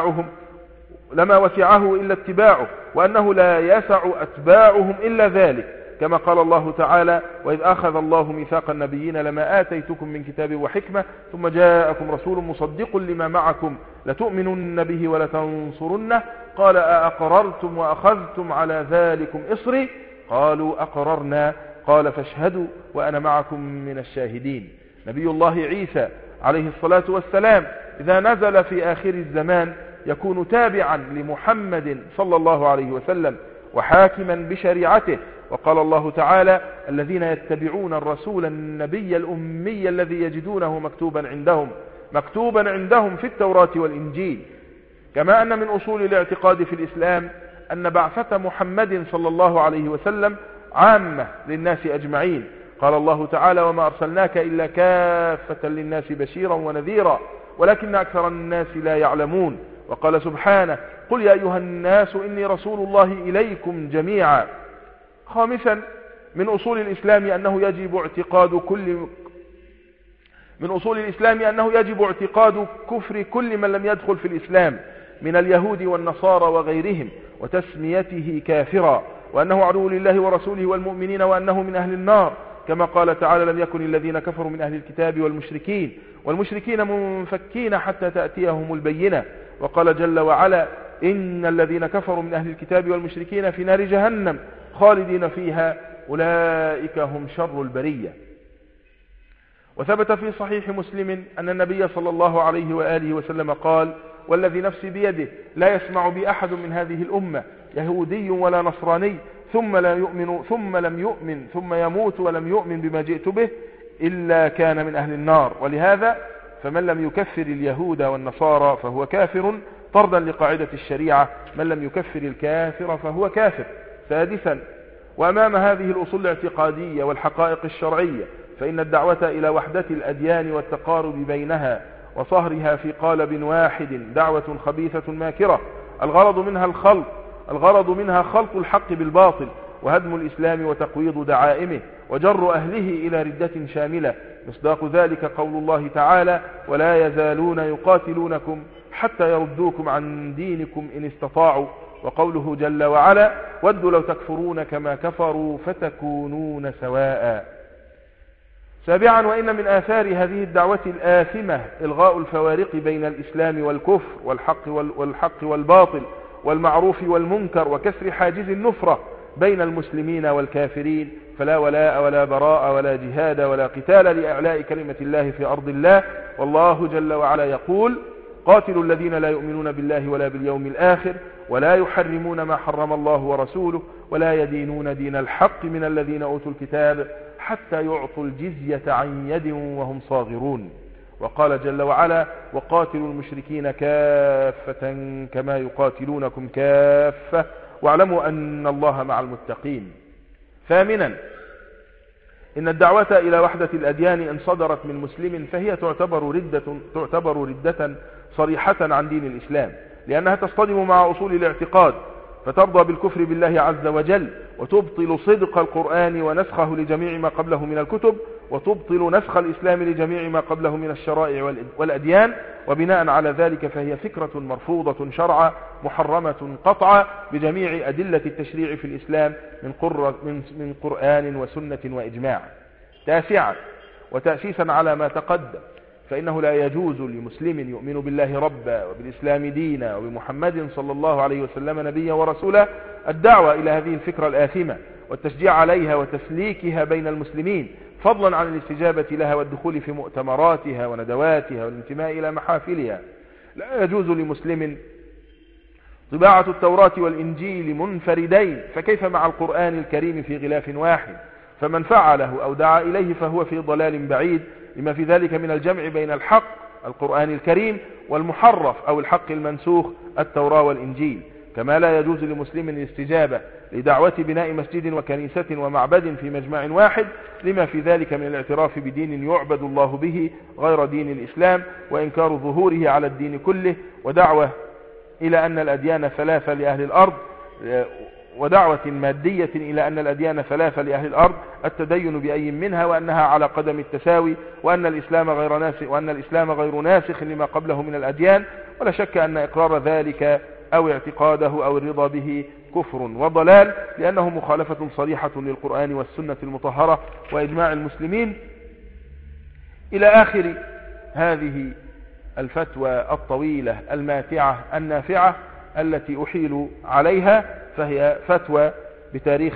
أتباعهم إلا ذلك، كما قال الله تعالى: وإذ أخذ الله ميثاق النبيين لما آتيتكم من كتاب وحكمة ثم جاءكم رسول مصدق لما معكم لتؤمنن به ولتنصرنه قال أأقررتم وأخذتم على ذلكم إصري قالوا أقررنا قال فاشهدوا وأنا معكم من الشاهدين. نبي الله عيسى عليه الصلاة والسلام إذا نزل في آخر الزمان يكون تابعا لمحمد صلى الله عليه وسلم وحاكما بشريعته. وقال الله تعالى: الذين يتبعون الرسول النبي الأمي الذي يجدونه مكتوبا عندهم في التوراة والإنجيل. كما أن من أصول الاعتقاد في الإسلام أن بعثة محمد صلى الله عليه وسلم عامة للناس أجمعين. قال الله تعالى: وما أرسلناك إلا كافة للناس بشيرا ونذيرا ولكن أكثر الناس لا يعلمون. وقال سبحانه: قل يا أيها الناس إني رسول الله إليكم جميعا. خامسا، من أصول الإسلام أنه يجب اعتقاد كفر كل من لم يدخل في الإسلام من اليهود والنصارى وغيرهم وتسميته كافرا، وأنه عدو لله ورسوله والمؤمنين وأنه من أهل النار، كما قال تعالى: لم يكن الذين كفروا من أهل الكتاب والمشركين منفكين حتى تأتيهم البينة. وقال جل وعلا: إن الذين كفروا من أهل الكتاب والمشركين في نار جهنم خالدين فيها أولئك هم شر البرية. وثبت في صحيح مسلم أن النبي صلى الله عليه وآله وسلم قال: والذي نفسي بيده لا يسمع بي أحد من هذه الأمة يهودي ولا نصراني ثم لم يؤمن ثم يموت ولم يؤمن بما جئت به إلا كان من أهل النار. ولهذا فمن لم يكفر اليهود والنصارى فهو كافر، طردا لقاعدة الشريعة: من لم يكفر الكافر فهو كافر. سادسا، وأمام هذه الأصول الاعتقادية والحقائق الشرعية فإن الدعوة إلى وحدة الأديان والتقارب بينها وصهرها في قالب واحد دعوة خبيثة ماكرة الغرض منها خلط الحق بالباطل وهدم الإسلام وتقويض دعائمه وجر أهله إلى ردة شاملة. مصداق ذلك قول الله تعالى: ولا يزالون يقاتلونكم حتى يردوكم عن دينكم إن استطاعوا. وقوله جل وعلا: ودوا لو تكفرون كما كفروا فتكونون سواء. سابعا، وإن من آثار هذه الدعوة الآثمة إلغاء الفوارق بين الإسلام والكفر والحق والباطل والمعروف والمنكر، وكسر حاجز النفرة بين المسلمين والكافرين، فلا ولاء ولا براء ولا جهاد ولا قتال لإعلاء كلمة الله في أرض الله. والله جل وعلا يقول: قاتلوا الذين لا يؤمنون بالله ولا باليوم الآخر ولا يحرمون ما حرم الله ورسوله ولا يدينون دين الحق من الذين أوتوا الكتاب حتى يعطوا الجزية عن يد وهم صاغرون. وقال جل وعلا: وقاتلوا المشركين كافة كما يقاتلونكم كافة واعلموا أن الله مع المتقين. ثامنا، إن الدعوة إلى وحدة الأديان إن صدرت من مسلم فهي تعتبر ردة صريحة عن دين الإسلام، لأنها تصطدم مع أصول الاعتقاد، فترضى بالكفر بالله عز وجل، وتبطل صدق القرآن ونسخه لجميع ما قبله من الكتب، وتبطل نسخ الإسلام لجميع ما قبله من الشرائع والأديان. وبناء على ذلك فهي فكرة مرفوضة شرعا محرمة قطعا بجميع أدلة التشريع في الإسلام من قرآن وسنة وإجماع. تاسعا، وتأسيسا على ما تقدم، فإنه لا يجوز لمسلم يؤمن بالله ربا وبالإسلام دينا وبمحمد صلى الله عليه وسلم نبيا ورسولا الدعوة إلى هذه الفكرة الآثمة والتشجيع عليها وتسليكها بين المسلمين، فضلا عن الاستجابة لها والدخول في مؤتمراتها وندواتها والانتماء إلى محافلها. لا يجوز لمسلم طباعة التوراة والإنجيل منفردين، فكيف مع القرآن الكريم في غلاف واحد؟ فمن فعله أو دعا إليه فهو في ضلال بعيد، لما في ذلك من الجمع بين الحق القرآن الكريم والمحرف أو الحق المنسوخ التوراة والإنجيل. كما لا يجوز لمسلم الاستجابة لدعوة بناء مسجد وكنيسة ومعبد في مجمع واحد، لما في ذلك من الاعتراف بدين يعبد الله به غير دين الإسلام، وإنكار ظهوره على الدين كله، ودعوة إلى أن الأديان ثلاثة لأهل الأرض، ودعوة مادية إلى أن الأديان ثلاثة لأهل الأرض، التدين بأي منها، وأنها على قدم التساوي، وأن الإسلام غير ناسخ لما قبله من الأديان. ولا شك أن إقرار ذلك أو اعتقاده أو الرضا به كفر وضلال، لأنه مخالفة صريحة للقرآن والسنة المطهرة وإجماع المسلمين. إلى آخر هذه الفتوى الطويلة الماتعة النافعة التي أحيل عليها، فهي فتوى بتاريخ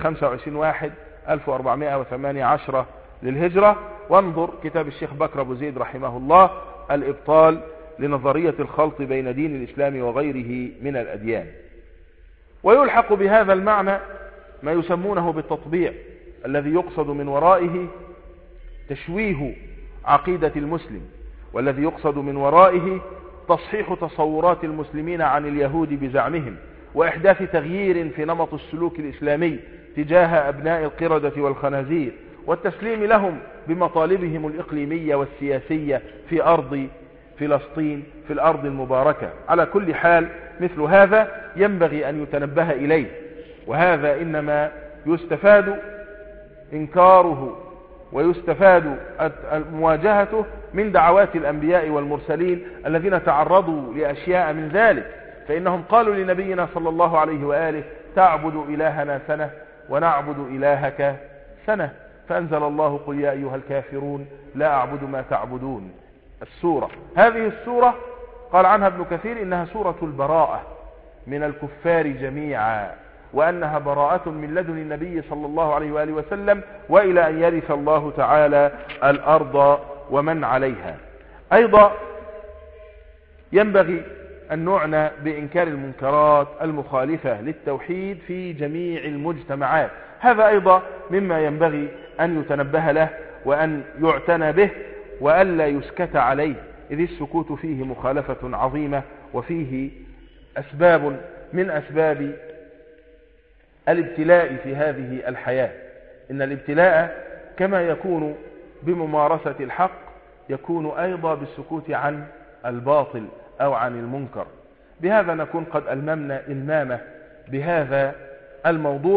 25/1/1418 للهجرة. وانظر كتاب الشيخ بكر أبو زيد رحمه الله الإبطال لنظرية الخلط بين دين الإسلام وغيره من الأديان. ويلحق بهذا المعنى ما يسمونه بالتطبيع، الذي يقصد من ورائه تشويه عقيدة المسلم، والذي يقصد من ورائه تصحيح تصورات المسلمين عن اليهود بزعمهم، وإحداث تغيير في نمط السلوك الإسلامي تجاه أبناء القردة والخنازير، والتسليم لهم بمطالبهم الإقليمية والسياسية في أرض فلسطين، في الأرض المباركة. على كل حال مثل هذا ينبغي أن يتنبه إليه، وهذا إنما يستفاد إنكاره ويستفاد مواجهته من دعوات الأنبياء والمرسلين الذين تعرضوا لأشياء من ذلك. فإنهم قالوا لنبينا صلى الله عليه وآله: تعبد إلهنا سنة ونعبد إلهك سنة، فأنزل الله: قل يا أيها الكافرون لا أعبد ما تعبدون. السورة هذه السورة قال عنها ابن كثير إنها سورة البراءة من الكفار جميعا، وأنها براءة من لدن النبي صلى الله عليه وآله وسلم وإلى أن يرث الله تعالى الأرض ومن عليها. أيضا ينبغي أن نعنى بإنكار المنكرات المخالفة للتوحيد في جميع المجتمعات. هذا أيضا مما ينبغي أن يتنبه له وأن يعتنى به وألا يسكت عليه، إذ السكوت فيه مخالفة عظيمة، وفيه أسباب من أسباب الابتلاء في هذه الحياة. إن الابتلاء كما يكون بممارسة الحق يكون أيضا بالسكوت عن الباطل أو عن المنكر. بهذا نكون قد ألممنا إلمامة بهذا الموضوع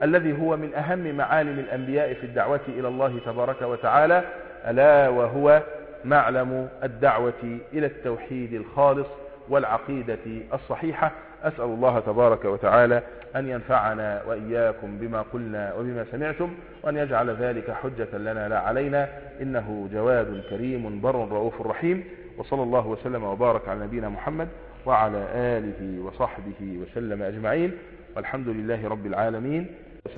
الذي هو من أهم معالم الأنبياء في الدعوة إلى الله تبارك وتعالى، ألا وهو معلم الدعوة إلى التوحيد الخالص والعقيدة الصحيحة. أسأل الله تبارك وتعالى أن ينفعنا وإياكم بما قلنا وبما سمعتم، وأن يجعل ذلك حجة لنا لا علينا، إنه جواد كريم بر رؤوف رحيم. وصلى الله وسلم وبارك على نبينا محمد وعلى آله وصحبه وسلم أجمعين، والحمد لله رب العالمين.